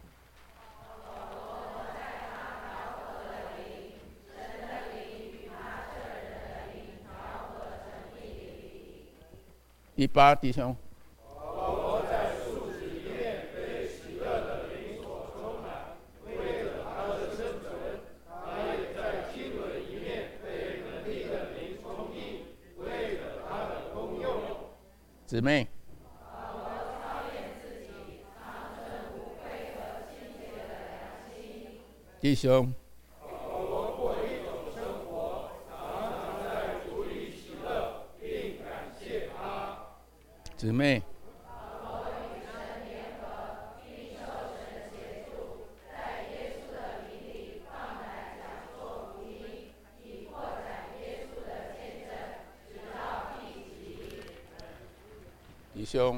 第八弟兄，我在树子里面被喜乐的灵所充满，为了他的生存，他也在经纶里面被能力的灵充溢，为了他的功用。姊妹。弟兄，我过一种生活，常常在主里喜乐，并感谢他。姊妹，我与神联合，并受神协助，在耶稣的名里放胆讲说福音，以扩展耶稣的见证，直到地极。弟兄。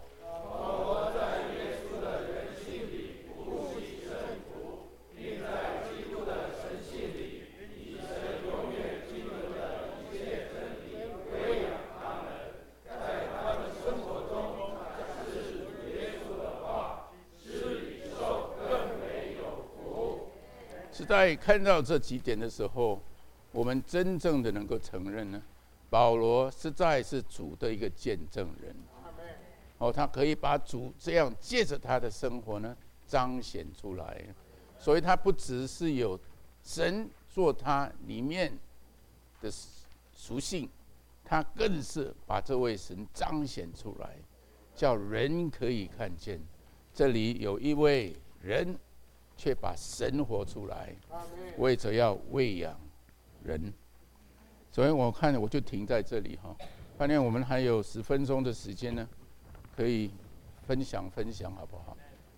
在看到这几点的时候，我们真正的能够承认呢，保罗实在是主的一个见证人。哦，他可以把主这样借着他的生活呢彰显出来。所以它不只是有神做它里面的属性，它更是把这位神彰显出来，叫人可以看见，这里有一位人，却把神活出来，为着要喂养人。所以我看我就停在这里哈。看见我们还有十分钟的时间呢，可以分享分享好不好？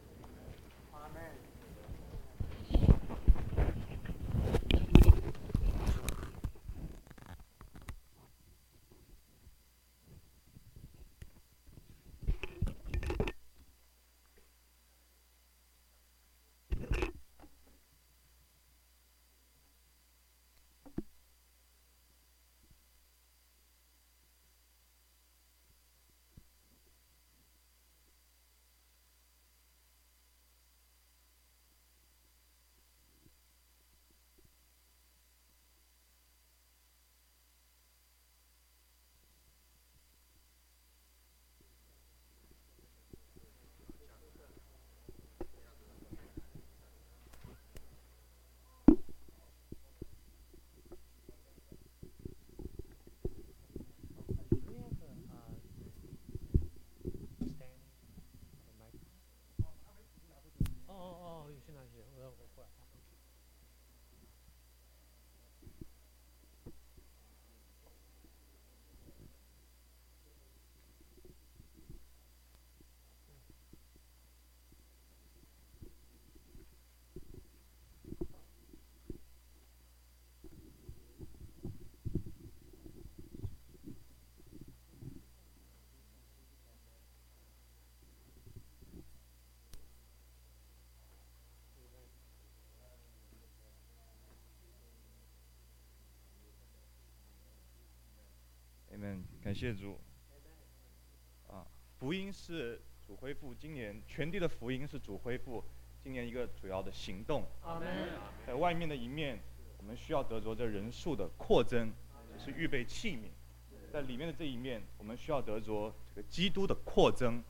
Amen， 感谢主。啊，福音是主恢复今年全地的福音是主恢复今年一个主要的行动。 Amen。 在外面的一面，我们需要得着这人数的扩增，是预备器皿；在里面的这一面，我们需要得着这个基督的扩增。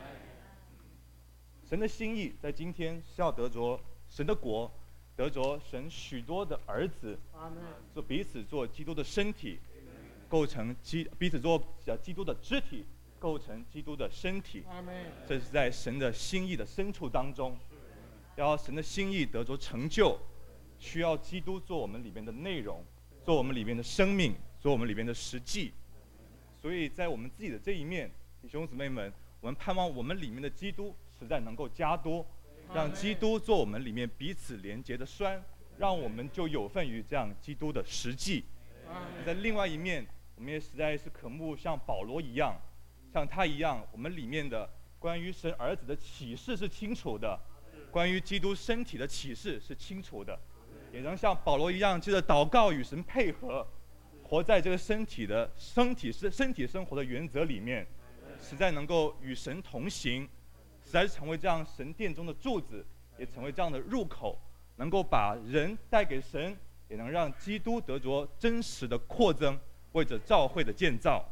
神的心意在今天是要得着神的国，得着神许多的儿子，做彼此做基督的身体。构成基彼此做基督的肢体，构成基督的身体。这是在神的心意的深处当中，要神的心意得着成就，需要基督做我们里面的内容，做我们里面的生命，做我们里面的实际。所以在我们自己的这一面，弟兄姊妹们，我们盼望我们里面的基督实在能够加多，让基督做我们里面彼此连结的栓，让我们就有份于这样基督的实际。在另外一面，我们也实在是渴慕像保罗一样，像他一样，我们里面的关于神儿子的启示是清楚的，关于基督身体的启示是清楚的，也能像保罗一样，借着祷告与神配合，活在这个身体的身体是身体生活的原则里面，实在能够与神同行，实在是成为这样神殿中的柱子，也成为这样的入口，能够把人带给神，也能让基督得着真实的扩增，为着教会的建造。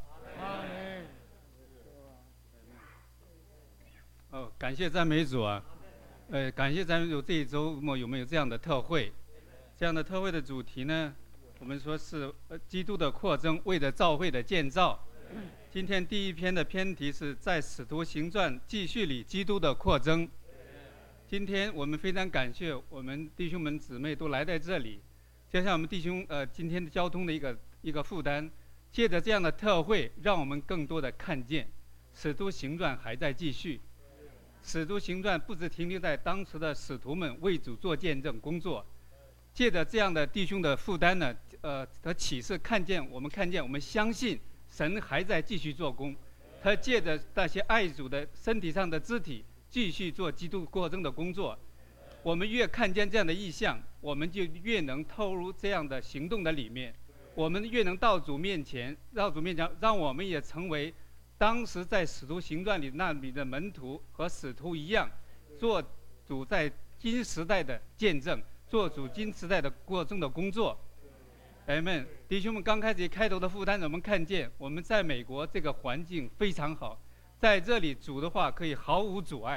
哦，感谢赞美主啊！呃，感谢赞美主，这一周末有没有这样的特会？这样的特会的主题呢，我们说是呃基督的扩增，为着教会的建造。今天第一篇的篇题是在使徒行传继续里基督的扩增。今天我们非常感谢我们弟兄们姊妹都来在这里，加上我们弟兄呃今天的交通的一个一个负担，借着这样的特会，让我们更多的看见使徒行传还在继续。使徒行传不只停留在当时的使徒们为主做见证工作，借着这样的弟兄的负担呢，呃，和启示看见我们看见我们相信神还在继续做工，他借着那些爱主的身体上的肢体继续做基督扩增的工作。我们越看见这样的意象，我们就越能投入这样的行动的里面，我们越能到主面前，到主面前，让我们也成为当时在使徒行传里那里的门徒和使徒一样，做主在今时代的见证，做主今时代的过程的工作。Amen。弟兄们，刚开始开头的负担，我们看见我们在美国这个环境非常好，在这里主的话可以毫无阻碍。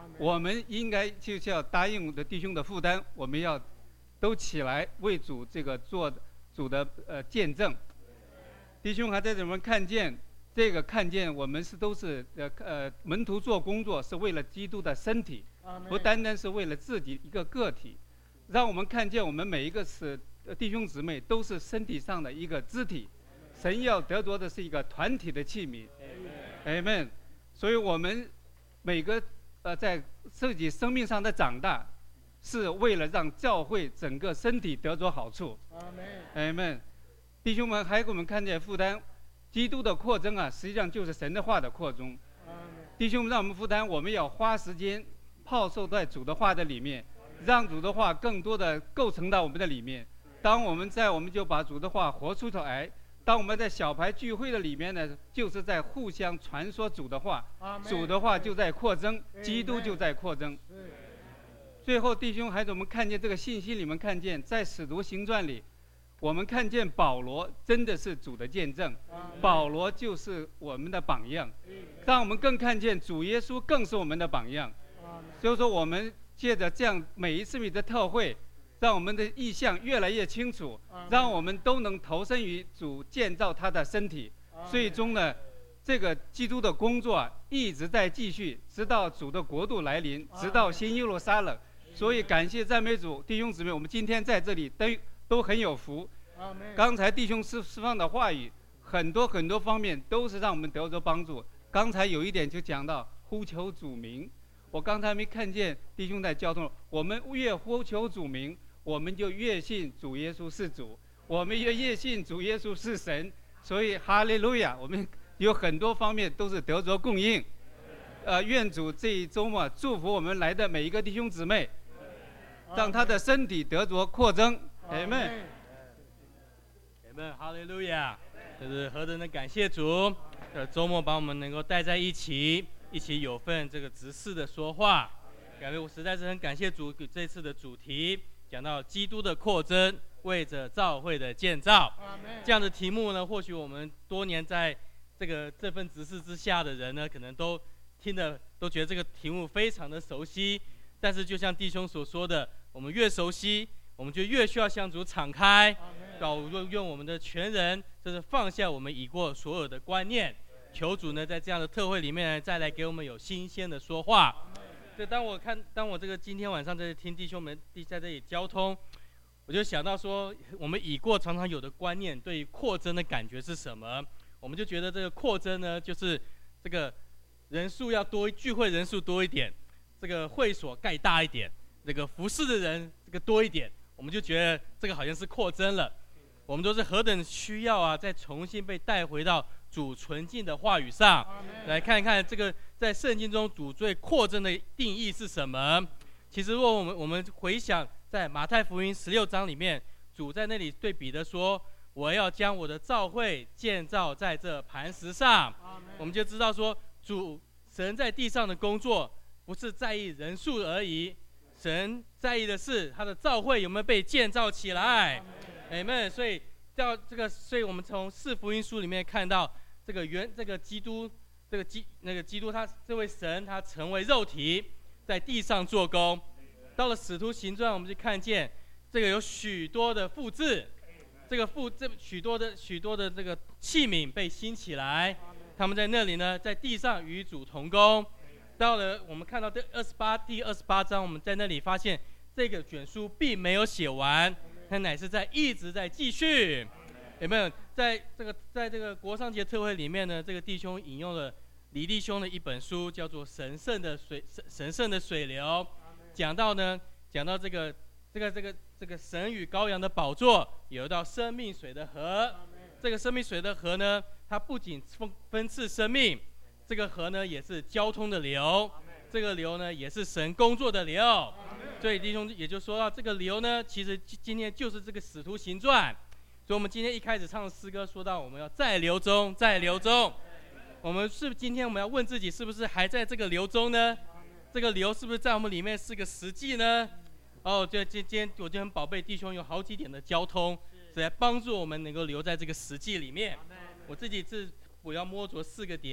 我们应该就是要答应我们的弟兄的负担，我们要都起来为主这个做主的呃见证。弟兄还在这们看见，这个看见我们是都是呃呃门徒做工作是为了基督的身体，不单单是为了自己一个个体，让我们看见我们每一个是弟兄姊妹都是身体上的一个肢体，神要得着的是一个团体的器皿。Amen。所以我们每个呃在自己生命上的长大，是为了让教会整个身体得着好处。Amen。弟兄们，还给我们看见负担，基督的扩增啊，实际上就是神的话的扩充。弟兄们，让我们负担，我们要花时间泡受在主的话的里面，让主的话更多的构成到我们的里面。当我们在，我们就把主的话活出来。当我们在小牌聚会的里面呢，就是在互相传说主的话，主的话就在扩增，基督就在扩增。最后，弟兄孩子，我们看见这个信息里面看见，在使徒行传里，我们看见保罗真的是主的见证，保罗就是我们的榜样，让我们更看见主耶稣更是我们的榜样。所以说，我们借着这样每一次的特会，让我们的意向越来越清楚，让我们都能投身于主建造他的身体。最终呢，这个基督的工作一直在继续，直到主的国度来临，直到新耶路撒冷。所以感谢赞美主，弟兄姊妹，我们今天在这里都都很有福。刚才弟兄释释放的话语，很多很多方面都是让我们得着帮助。刚才有一点就讲到呼求主名，我刚才没看见弟兄在交通，我们越呼求主名，我们就越信主耶稣是主，我们越越信主耶稣是神。所以哈利路亚，我们有很多方面都是得着供应。呃，愿主这一周末祝福我们来的每一个弟兄姊妹，让他的身体得着扩增。阿们。 阿们，哈利路亚！这是何等的感谢主！呃，周末把我们能够带在一起，一起有份这个执事的说话。感觉我实在是很感谢主给这次的主题，讲到基督的扩增，为着教会的建造。这样的题目呢，或许我们多年在这个这份执事之下的人呢，可能都听得都觉得这个题目非常的熟悉。但是就像弟兄所说的，我们越熟悉，我们就越需要向主敞开，搞用我们的全人，就是放下我们已过所有的观念，求主呢在这样的特会里面呢，再来给我们有新鲜的说话。就当我看，当我这个今天晚上在听弟兄们在这里交通，我就想到说，我们已过常常有的观念，对于扩增的感觉是什么？我们就觉得这个扩增呢，就是这个人数要多，聚会人数多一点，这个会所盖大一点，这个服侍的人这个多一点，我们就觉得这个好像是扩增了。我们都是何等需要啊，再重新被带回到主纯净的话语上，来看一看这个在圣经中主最扩增的定义是什么。其实，如果我们我们回想在马太福音十六章里面，主在那里对彼得说：“我要将我的教会建造在这磐石上。”我们就知道说，主神在地上的工作不是在意人数而已，神在意的是他的教会有没有被建造起来。阿们。所以到这个，所以我们从四福音书里面看到，这个原这个基督，这个基那个基督他这位神，他成为肉体，在地上做工。到了使徒行传，我们就看见这个有许多的复制，这个复这许多的许多的这个器皿被兴起来，他们在那里呢，在地上与主同工。到了我们看到这二十八第二十八章，我们在那里发现这个卷书并没有写完，它乃是在一直在继续。有没有在这个在这个国商节特会里面呢？这个弟兄引用了李弟兄的一本书，叫做《神圣的水神神圣的水流》，讲到呢，讲到这个这个这个这个神与羔羊的宝座有一道生命水的河。这个生命水的河呢，它不仅分分赐生命，这个河呢也是交通的流，这个流呢也是神工作的流。所以弟兄也就说到，这个流呢，其实今天就是这个使徒行传。所以我们今天一开始唱的诗歌说到，我们要在流中，在流中。我们是今天我们要问自己，是不是还在这个流中呢？这个流是不是在我们里面是个实际呢？哦，对，今天我就很宝贝弟兄有好几点的交通，是来帮助我们能够留在这个实际里面。我自己是我要摸着四个点，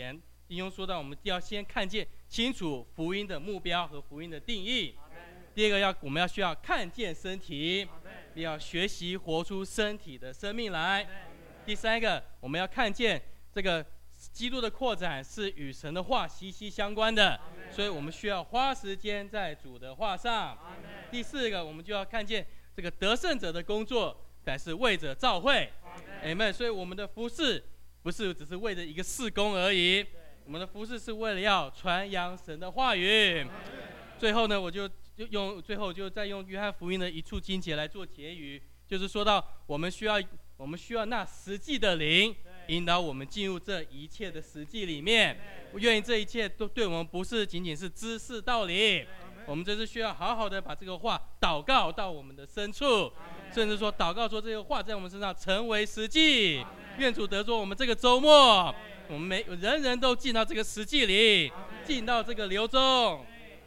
弟兄说到，我们要先看见清楚福音的目标和福音的定义。第二个要我们要需要看见身体，要学习活出身体的生命来。第三个，我们要看见这个基督的扩展是与神的话息息相关的，所以我们需要花时间在主的话上。第四个，我们就要看见这个得胜者的工作乃是为着召会。Amen。所以我们的服事不是只是为了一个事工而已，我们的服事是为了要传扬神的话语。最后呢，我就就用最后就再用约翰福音的一处经节来做结语，就是说到我们需要我们需要那实际的灵引导我们进入这一切的实际里面。我愿意这一切都对我们不是仅仅是知识道理，我们这是需要好好的把这个话祷告到我们的深处，甚至说祷告说这个话在我们身上成为实际。愿主得着我们这个周末，我们每人人都进到这个实际里，进到这个流中。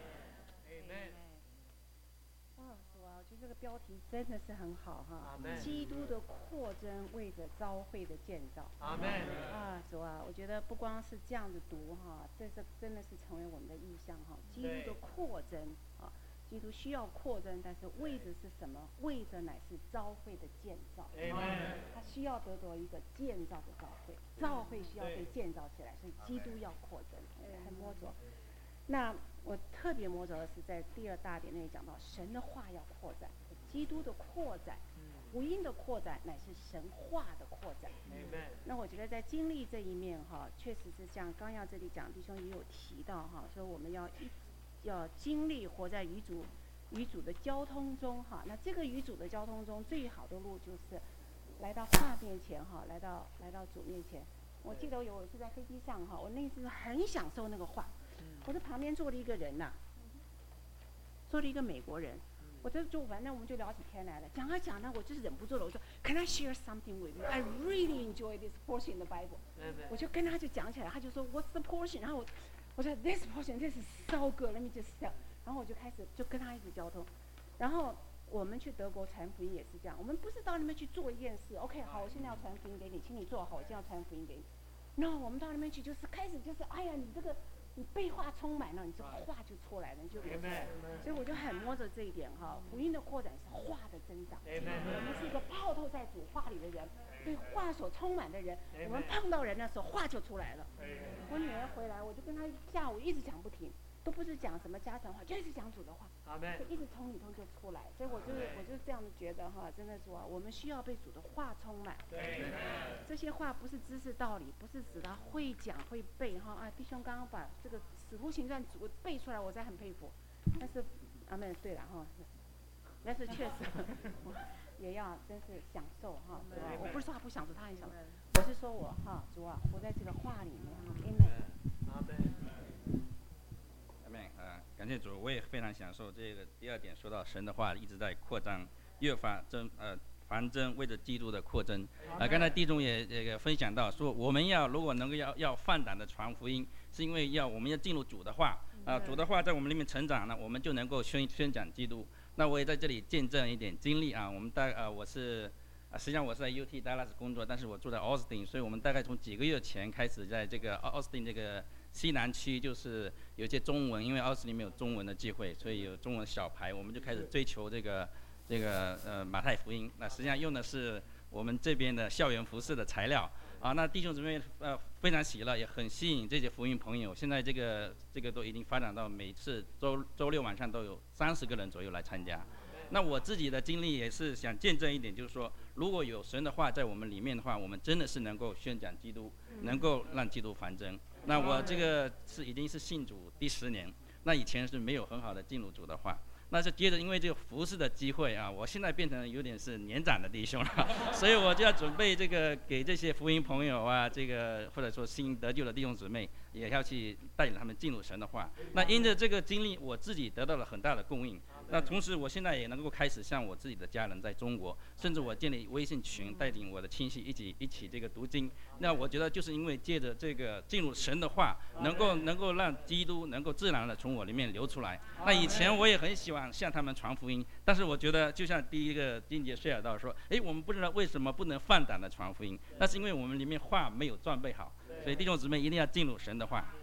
标题真的是很好哈，基督的扩增为着召会的建造。阿门。啊，主啊，我觉得不光是这样子读哈，这是真的是成为我们的意向哈。基督的扩增啊，基督需要扩增，但是为着是什么？为着乃是召会的建造。阿门。他需要得着一个建造的召会，召会需要被建造起来，所以基督要扩增，很摸着。那我特别摸着的是在第二大点那里讲到，神的话要扩展。基督的扩展，福音的扩展乃是神话的扩展。那我觉得在经历这一面哈，确实是像刚要这里讲，弟兄也有提到哈，说我们要一要经历活在与主与主的交通中哈。那这个与主的交通中，最好的路就是来到话面前哈，来到来到主面前。我记得我有一次在飞机上哈，我那次很享受那个话，我在旁边坐了一个人呐、啊，坐了一个美国人。我这就反正我们就聊起天来了，讲啊讲呢，我就是忍不住了。我说 ，Can I share something with you? I really enjoy this portion in the Bible. 我就跟他就讲起来，他就说 What's the portion? 然后我我说 This portion, this is so good. Let me just tell. 然后我就开始就跟他一直交通。然后我们去德国传福音也是这样，我们不是到那边去做一件事 ，OK， 好，我现在要传福音给你，请你做好，我现在要传福音给你。No， 我们到那边去就是开始就是，哎呀，你这个。你被话充满了，你这个话就出来了，你就流出来了。所以我就很摸着这一点哈，福音的扩展是话的增长。我们是一个泡透在主话里的人，对话所充满的人，我们碰到人的时候话就出来了。我女儿回来，我就跟她下午一直讲不停，都不是讲什么家常话，就是讲主的话，就一直从里头就出来。所以我就是我就这样觉得哈，真的说我们需要被主的话充满。这些话不是知识道理，不是指他会讲会背哈啊！弟兄刚刚把这个《使徒行传》主背出来，我才很佩服。但是，阿门，对了哈，但是确实也要真是享受哈。我不是说他不享受，他很享受。我是说我哈主啊，活在这个话里面哈。阿门。 阿门啊！感谢主，我也非常享受这个第二点，说到神的话一直在扩张，越发增呃。繁增，为了基督的扩增。啊、呃，刚才弟兄也这个分享到说，我们要如果能够要要放胆的传福音，是因为要我们要进入主的话，啊、呃，主的话在我们里面成长呢，我们就能够宣宣讲基督。那我也在这里见证一点经历啊，我们大呃我是啊，实际上我是在 U T Dallas 工作，但是我住在 Austin， 所以我们大概从几个月前开始在这个 Austin 这个西南区，就是有些中文，因为 Austin 里面有中文的机会，所以有中文小牌，我们就开始追求这个。这个呃马太福音，那实际上用的是我们这边的校园服饰的材料啊。那弟兄姊妹呃非常喜乐，也很吸引这些福音朋友。现在这个这个都已经发展到每次周周六晚上都有三十个人左右来参加。那我自己的经历也是想见证一点，就是说，如果有神的话在我们里面的话，我们真的是能够宣讲基督，能够让基督繁增。那我这个是已经是信主第十年，那以前是没有很好的进入主的话。那是接着因为这个服侍的机会啊，我现在变成有点是年长的弟兄了，所以我就要准备这个给这些福音朋友啊，这个或者说新得救的弟兄姊妹，也要去带领他们进入神的话。那因着这个经历，我自己得到了很大的供应。那同时，我现在也能够开始向我自己的家人在中国，甚至我建立微信群，带领我的亲戚一起一起这个读经。那我觉得就是因为借着这个进入神的话，能够能够让基督能够自然的从我里面流出来。那以前我也很喜欢向他们传福音，但是我觉得就像第一个金姐 share 到说，哎，我们不知道为什么不能放胆的传福音，那是因为我们里面话没有装备好。 所以弟兄姊妹一定要进入神的话。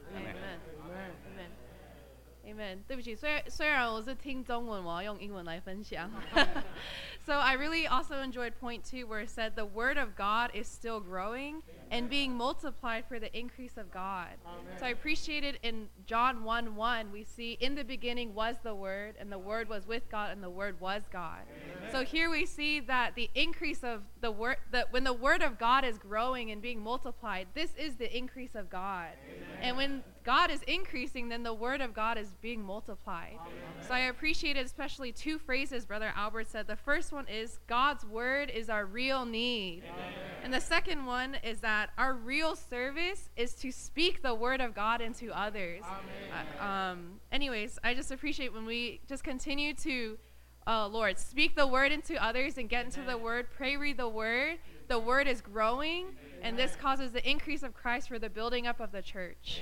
Amen。对不起，虽然虽然我是听中文，我要用英文来分享。So I really also enjoyed point two where it said the word of God is still growing and being multiplied for the increase of God. Amen. So I appreciated in John one one we see in the beginning was the word and the word was with God and the word was God. Amen. So here we see that the increase of the word that when the word of God is growing and being multiplied, this is the increase of God. Amen. And when God is increasing, then the word of God is being multiplied. Amen. So I appreciated especially two phrases Brother Albert said. The first one is God's word is our real need. Amen. And the second one is that our real service is to speak the word of God into others. Uh, um, anyways, I just appreciate when we just continue to, uh, Lord, speak the word into others and get into the word, pray, read the word. The word is growing, and this causes the increase of Christ for the building up of the church.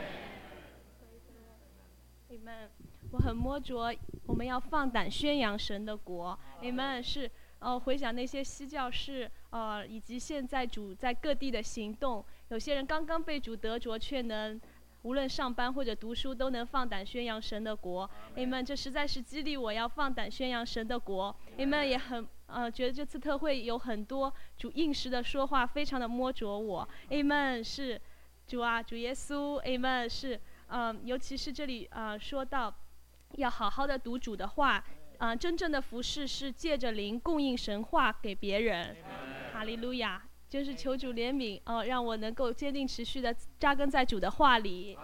Amen. 我很摸着，我们要放胆宣扬神的国。Amen. 是，呃，回想那些西教士，呃，以及现在主在各地的行动。有些人刚刚被主得着，却能无论上班或者读书，都能放胆宣扬神的国。Amen. 这实在是激励我要放胆宣扬神的国。Amen. 也很。呃，觉得这次特会有很多主应时的说话，非常的摸着我。Amen， 是主啊，主耶稣。Amen， 是，嗯、呃，尤其是这里呃说到，要好好的读主的话，啊、呃，真正的服事是借着灵供应神话给别人。哈利路亚，就是求主怜悯，哦、呃，让我能够坚定持续的扎根在主的话里。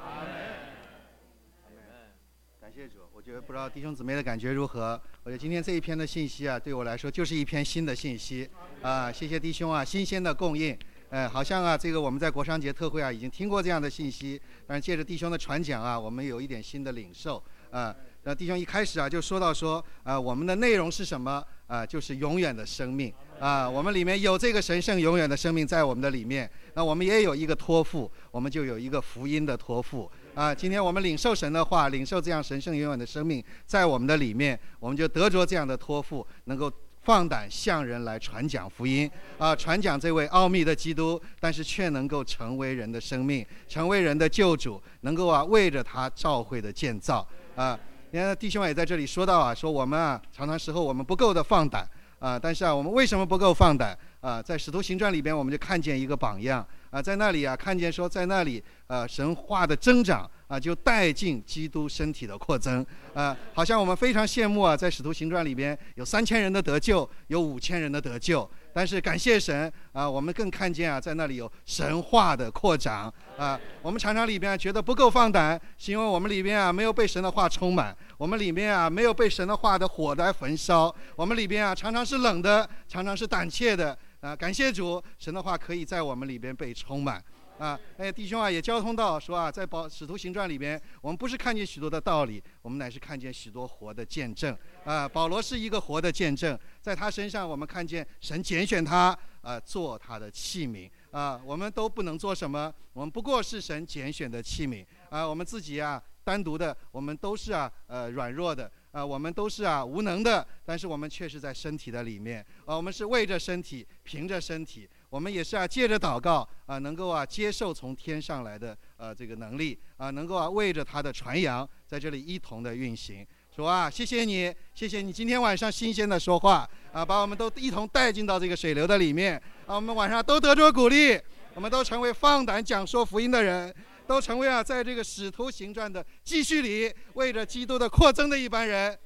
感谢主，我觉得不知道弟兄姊妹的感觉如何？我觉得今天这一篇的信息啊，对我来说就是一篇新的信息啊！谢谢弟兄啊，新鲜的供应。呃，好像啊，这个我们在国商节特会啊已经听过这样的信息，但是借着弟兄的传讲啊，我们有一点新的领受啊。那弟兄一开始啊就说到说啊，我们的内容是什么啊？就是永远的生命啊，我们里面有这个神圣永远的生命在我们的里面。那我们也有一个托付，我们就有一个福音的托付。啊，今天我们领受神的话，领受这样神圣永远的生命在我们的里面，我们就得着这样的托付，能够放胆向人来传讲福音啊，传讲这位奥秘的基督，但是却能够成为人的生命，成为人的救主，能够啊为着他召会的建造啊。你看弟兄也在这里说到啊，说我们啊常常时候我们不够的放胆啊，但是啊我们为什么不够放胆啊？在使徒行传里边我们就看见一个榜样。啊，在那里啊，看见说在那里，呃，神话的增长啊，就带进基督身体的扩增啊，好像我们非常羡慕啊，在使徒行传里边有三千人的得救，有五千人的得救，但是感谢神啊，我们更看见啊，在那里有神话的扩张啊。我们常常里边、啊、觉得不够放胆，是因为我们里边啊没有被神的话充满，我们里面啊没有被神的话的火来焚烧，我们里边啊常常是冷的，常常是胆怯的。啊，感谢主，神的话可以在我们里边被充满啊！哎，弟兄啊，也交通到说啊，在保使徒行传里边，我们不是看见许多的道理，我们乃是看见许多活的见证啊！保罗是一个活的见证，在他身上我们看见神拣选他啊，做他的器皿啊！我们都不能做什么，我们不过是神拣选的器皿啊！我们自己啊，单独的，我们都是啊，呃，软弱的。啊，我们都是啊无能的，但是我们却是在身体的里面啊，我们是为着身体，凭着身体，我们也是啊借着祷告啊，能够啊接受从天上来的呃这个能力啊，能够啊为着他的传扬，在这里一同的运行。说啊，谢谢你，谢谢你今天晚上新鲜的说话啊，把我们都一同带进到这个水流的里面啊，我们晚上都得着鼓励，我们都成为放胆讲说福音的人。都成为啊，在这个使徒行传的继续里，为着基督的扩增的一班人。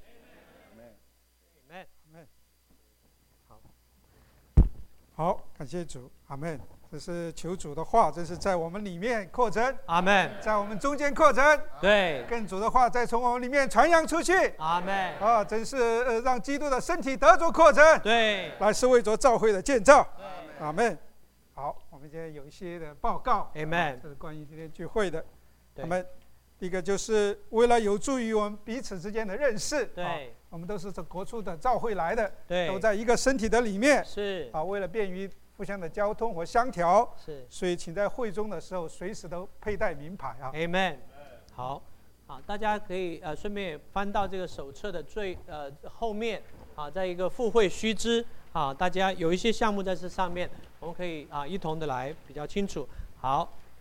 好，好，感谢主，阿门。这是求主的话，这是在我们里面扩增， 阿门。 在我们中间扩增， 对， 更主的话再从我们里面传扬出去， 阿门。 啊，真是呃让基督的身体得着扩增， 对， 来是为着教会的建造，阿门。好，我们今天有一些的报告 ，Amen， 这是关于今天聚会的。我们第一个就是为了有助于我们彼此之间的认识， 对， 啊、我们都是从国处的教会来的， 对， 都在一个身体的里面， 是啊，为了便于互相的交通和相调， 是， 所以请在会中的时候随时都佩戴名牌啊 ，Amen。好，好，大家可以呃顺便翻到这个手册的最呃后面啊，在一个附会须知。啊，大家有一些项目在这上面，我们可以啊一同的来比较清楚。好，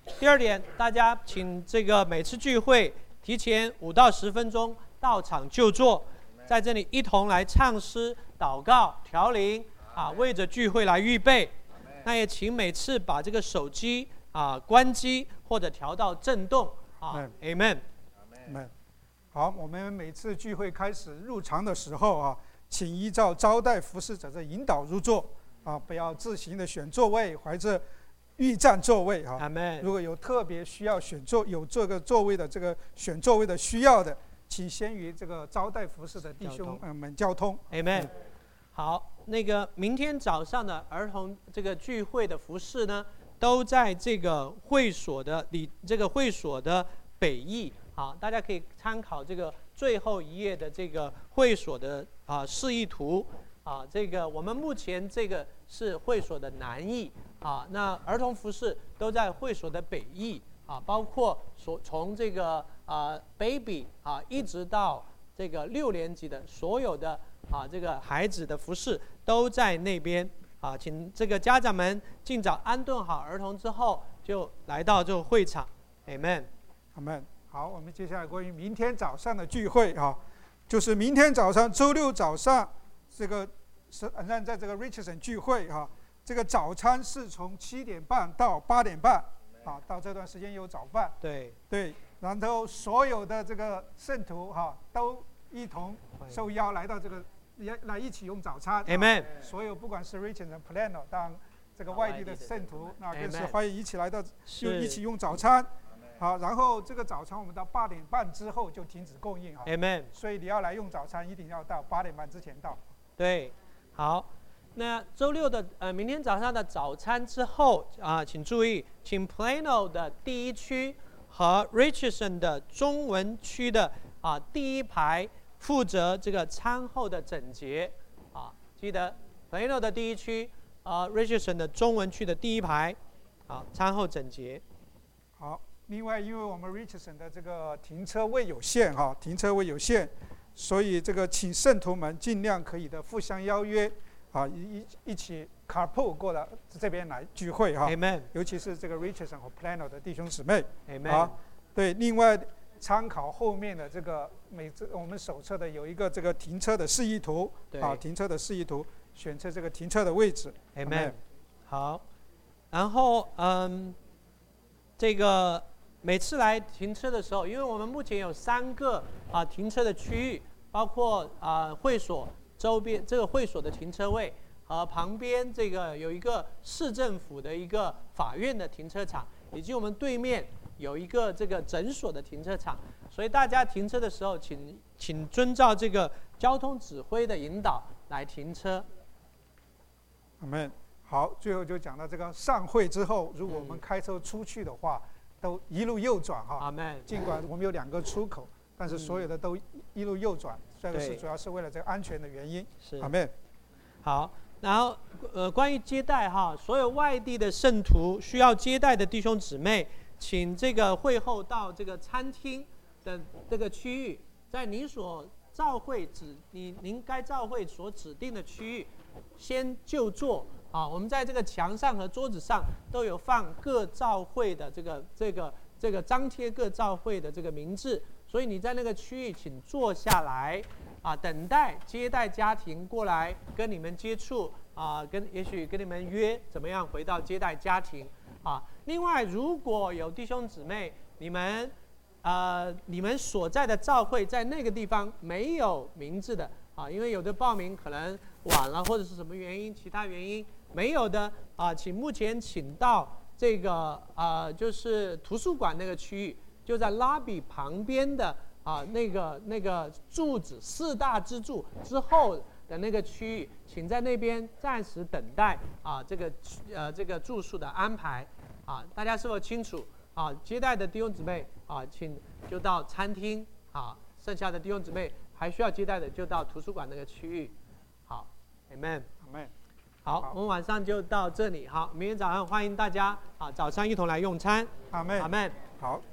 第二点，大家请这个每次聚会提前五到十分钟到场就座，在这里一同来唱诗、祷告、调灵啊，为着聚会来预备。那也请每次把这个手机啊关机或者调到震动啊。Amen。 Amen。好，我们每次聚会开始入场的时候啊，请依照招待服侍者的引导入座啊，不要自行的选座位，怀着预占座位啊。如果有特别需要选座有这个座位的这个选座位的需要的，请先与这个招待服侍的弟兄们交通。 Amen。好，那个明天早上的儿童这个聚会的服饰呢，都在这个会所的里，这个会所的北翼。好，大家可以参考这个最后一页的这个会所的啊示意图啊。这个我们目前这个是会所的南翼啊，那儿童服饰都在会所的北翼啊，包括所从这个啊 baby 啊一直到这个六年级的所有的啊这个孩子的服饰都在那边啊，请这个家长们尽早安顿好儿童之后，就来到这个会场。Amen。 Amen。好，我们接下来关于明天早上的聚会啊，就是明天早上周六早上，这个是仍然在这个 Richardson 聚会哈、啊。这个早餐是从七点半到八点半啊，到这段时间有早饭。 对对，然后所有的这个圣徒哈、啊、都一同受邀来到这个来一起用早餐。 Amen。 所有不管是 Richardson Plano 当这个外地的圣徒，那更是欢迎一起来到就一起用早餐。好，然后这个早餐我们到八点半之后就停止供应啊。 Amen。 所以你要来用早餐，一定要到八点半之前到。 对，好，那周六的呃明天早上的早餐之后啊，请注意，请 Plano 的第一区和 Richardson 的中文区的啊第一排负责这个餐后的整洁啊，记得 Plano 的第一区啊 Richardson 的中文区的第一排，好，餐后整洁。 好。另外，因为我们 Richardson 的这个停车位有限哈，停车位有限，所以这个请圣徒们尽量可以的互相邀约啊，一一起 carpool 过来这边来聚会哈。 Amen。 尤其是这个 Richardson 和 Plano 的弟兄姊妹。 Amen。 啊，对，另外参考后面的这个每次我们手册的有一个这个停车的示意图啊，停车的示意图，选择这个停车的位置。 Amen。好，然后嗯，这个。每次来停车的时候，因为我们目前有三个啊停车的区域，包括啊会所周边这个会所的停车位，和旁边这个有一个市政府的一个法院的停车场，以及我们对面有一个这个诊所的停车场。所以大家停车的时候，请请遵照这个交通指挥的引导来停车。 我们好，最后就讲到这个上会之后，如果我们开车出去的话。嗯，都一路右转哈， 阿门。 尽管我们有两个出口，但是所有的都一路右转，这个是主要是为了这个安全的原因。 是， 阿门。 好，然后呃，关于接待哈，所有外地的圣徒需要接待的弟兄姊妹，请这个会后到这个餐厅的这个区域，在你所召会指你您该召会所指定的区域，先就座。啊，我们在这个墙上和桌子上都有放各教会的这个这个这个张贴各教会的这个名字，所以你在那个区域请坐下来，啊，等待接待家庭过来跟你们接触，啊，跟也许跟你们约怎么样回到接待家庭，啊，另外如果有弟兄姊妹你们呃你们所在的教会在那个地方没有名字的，啊，因为有的报名可能晚了或者是什么原因，其他原因。没有的啊，请目前请到这个啊，就是图书馆那个区域，就在 lobby 旁边的啊那个那个柱子四大支柱之后的那个区域，请在那边暂时等待啊这个呃这个住宿的安排啊，大家是否清楚啊？接待的弟兄姊妹啊，请就到餐厅啊，剩下的弟兄姊妹还需要接待的就到图书馆那个区域。好 ，Amen。Amen。好，我们晚上就到这里。好，明天早上欢迎大家啊，早上一同来用餐。 阿门。 阿门。 好。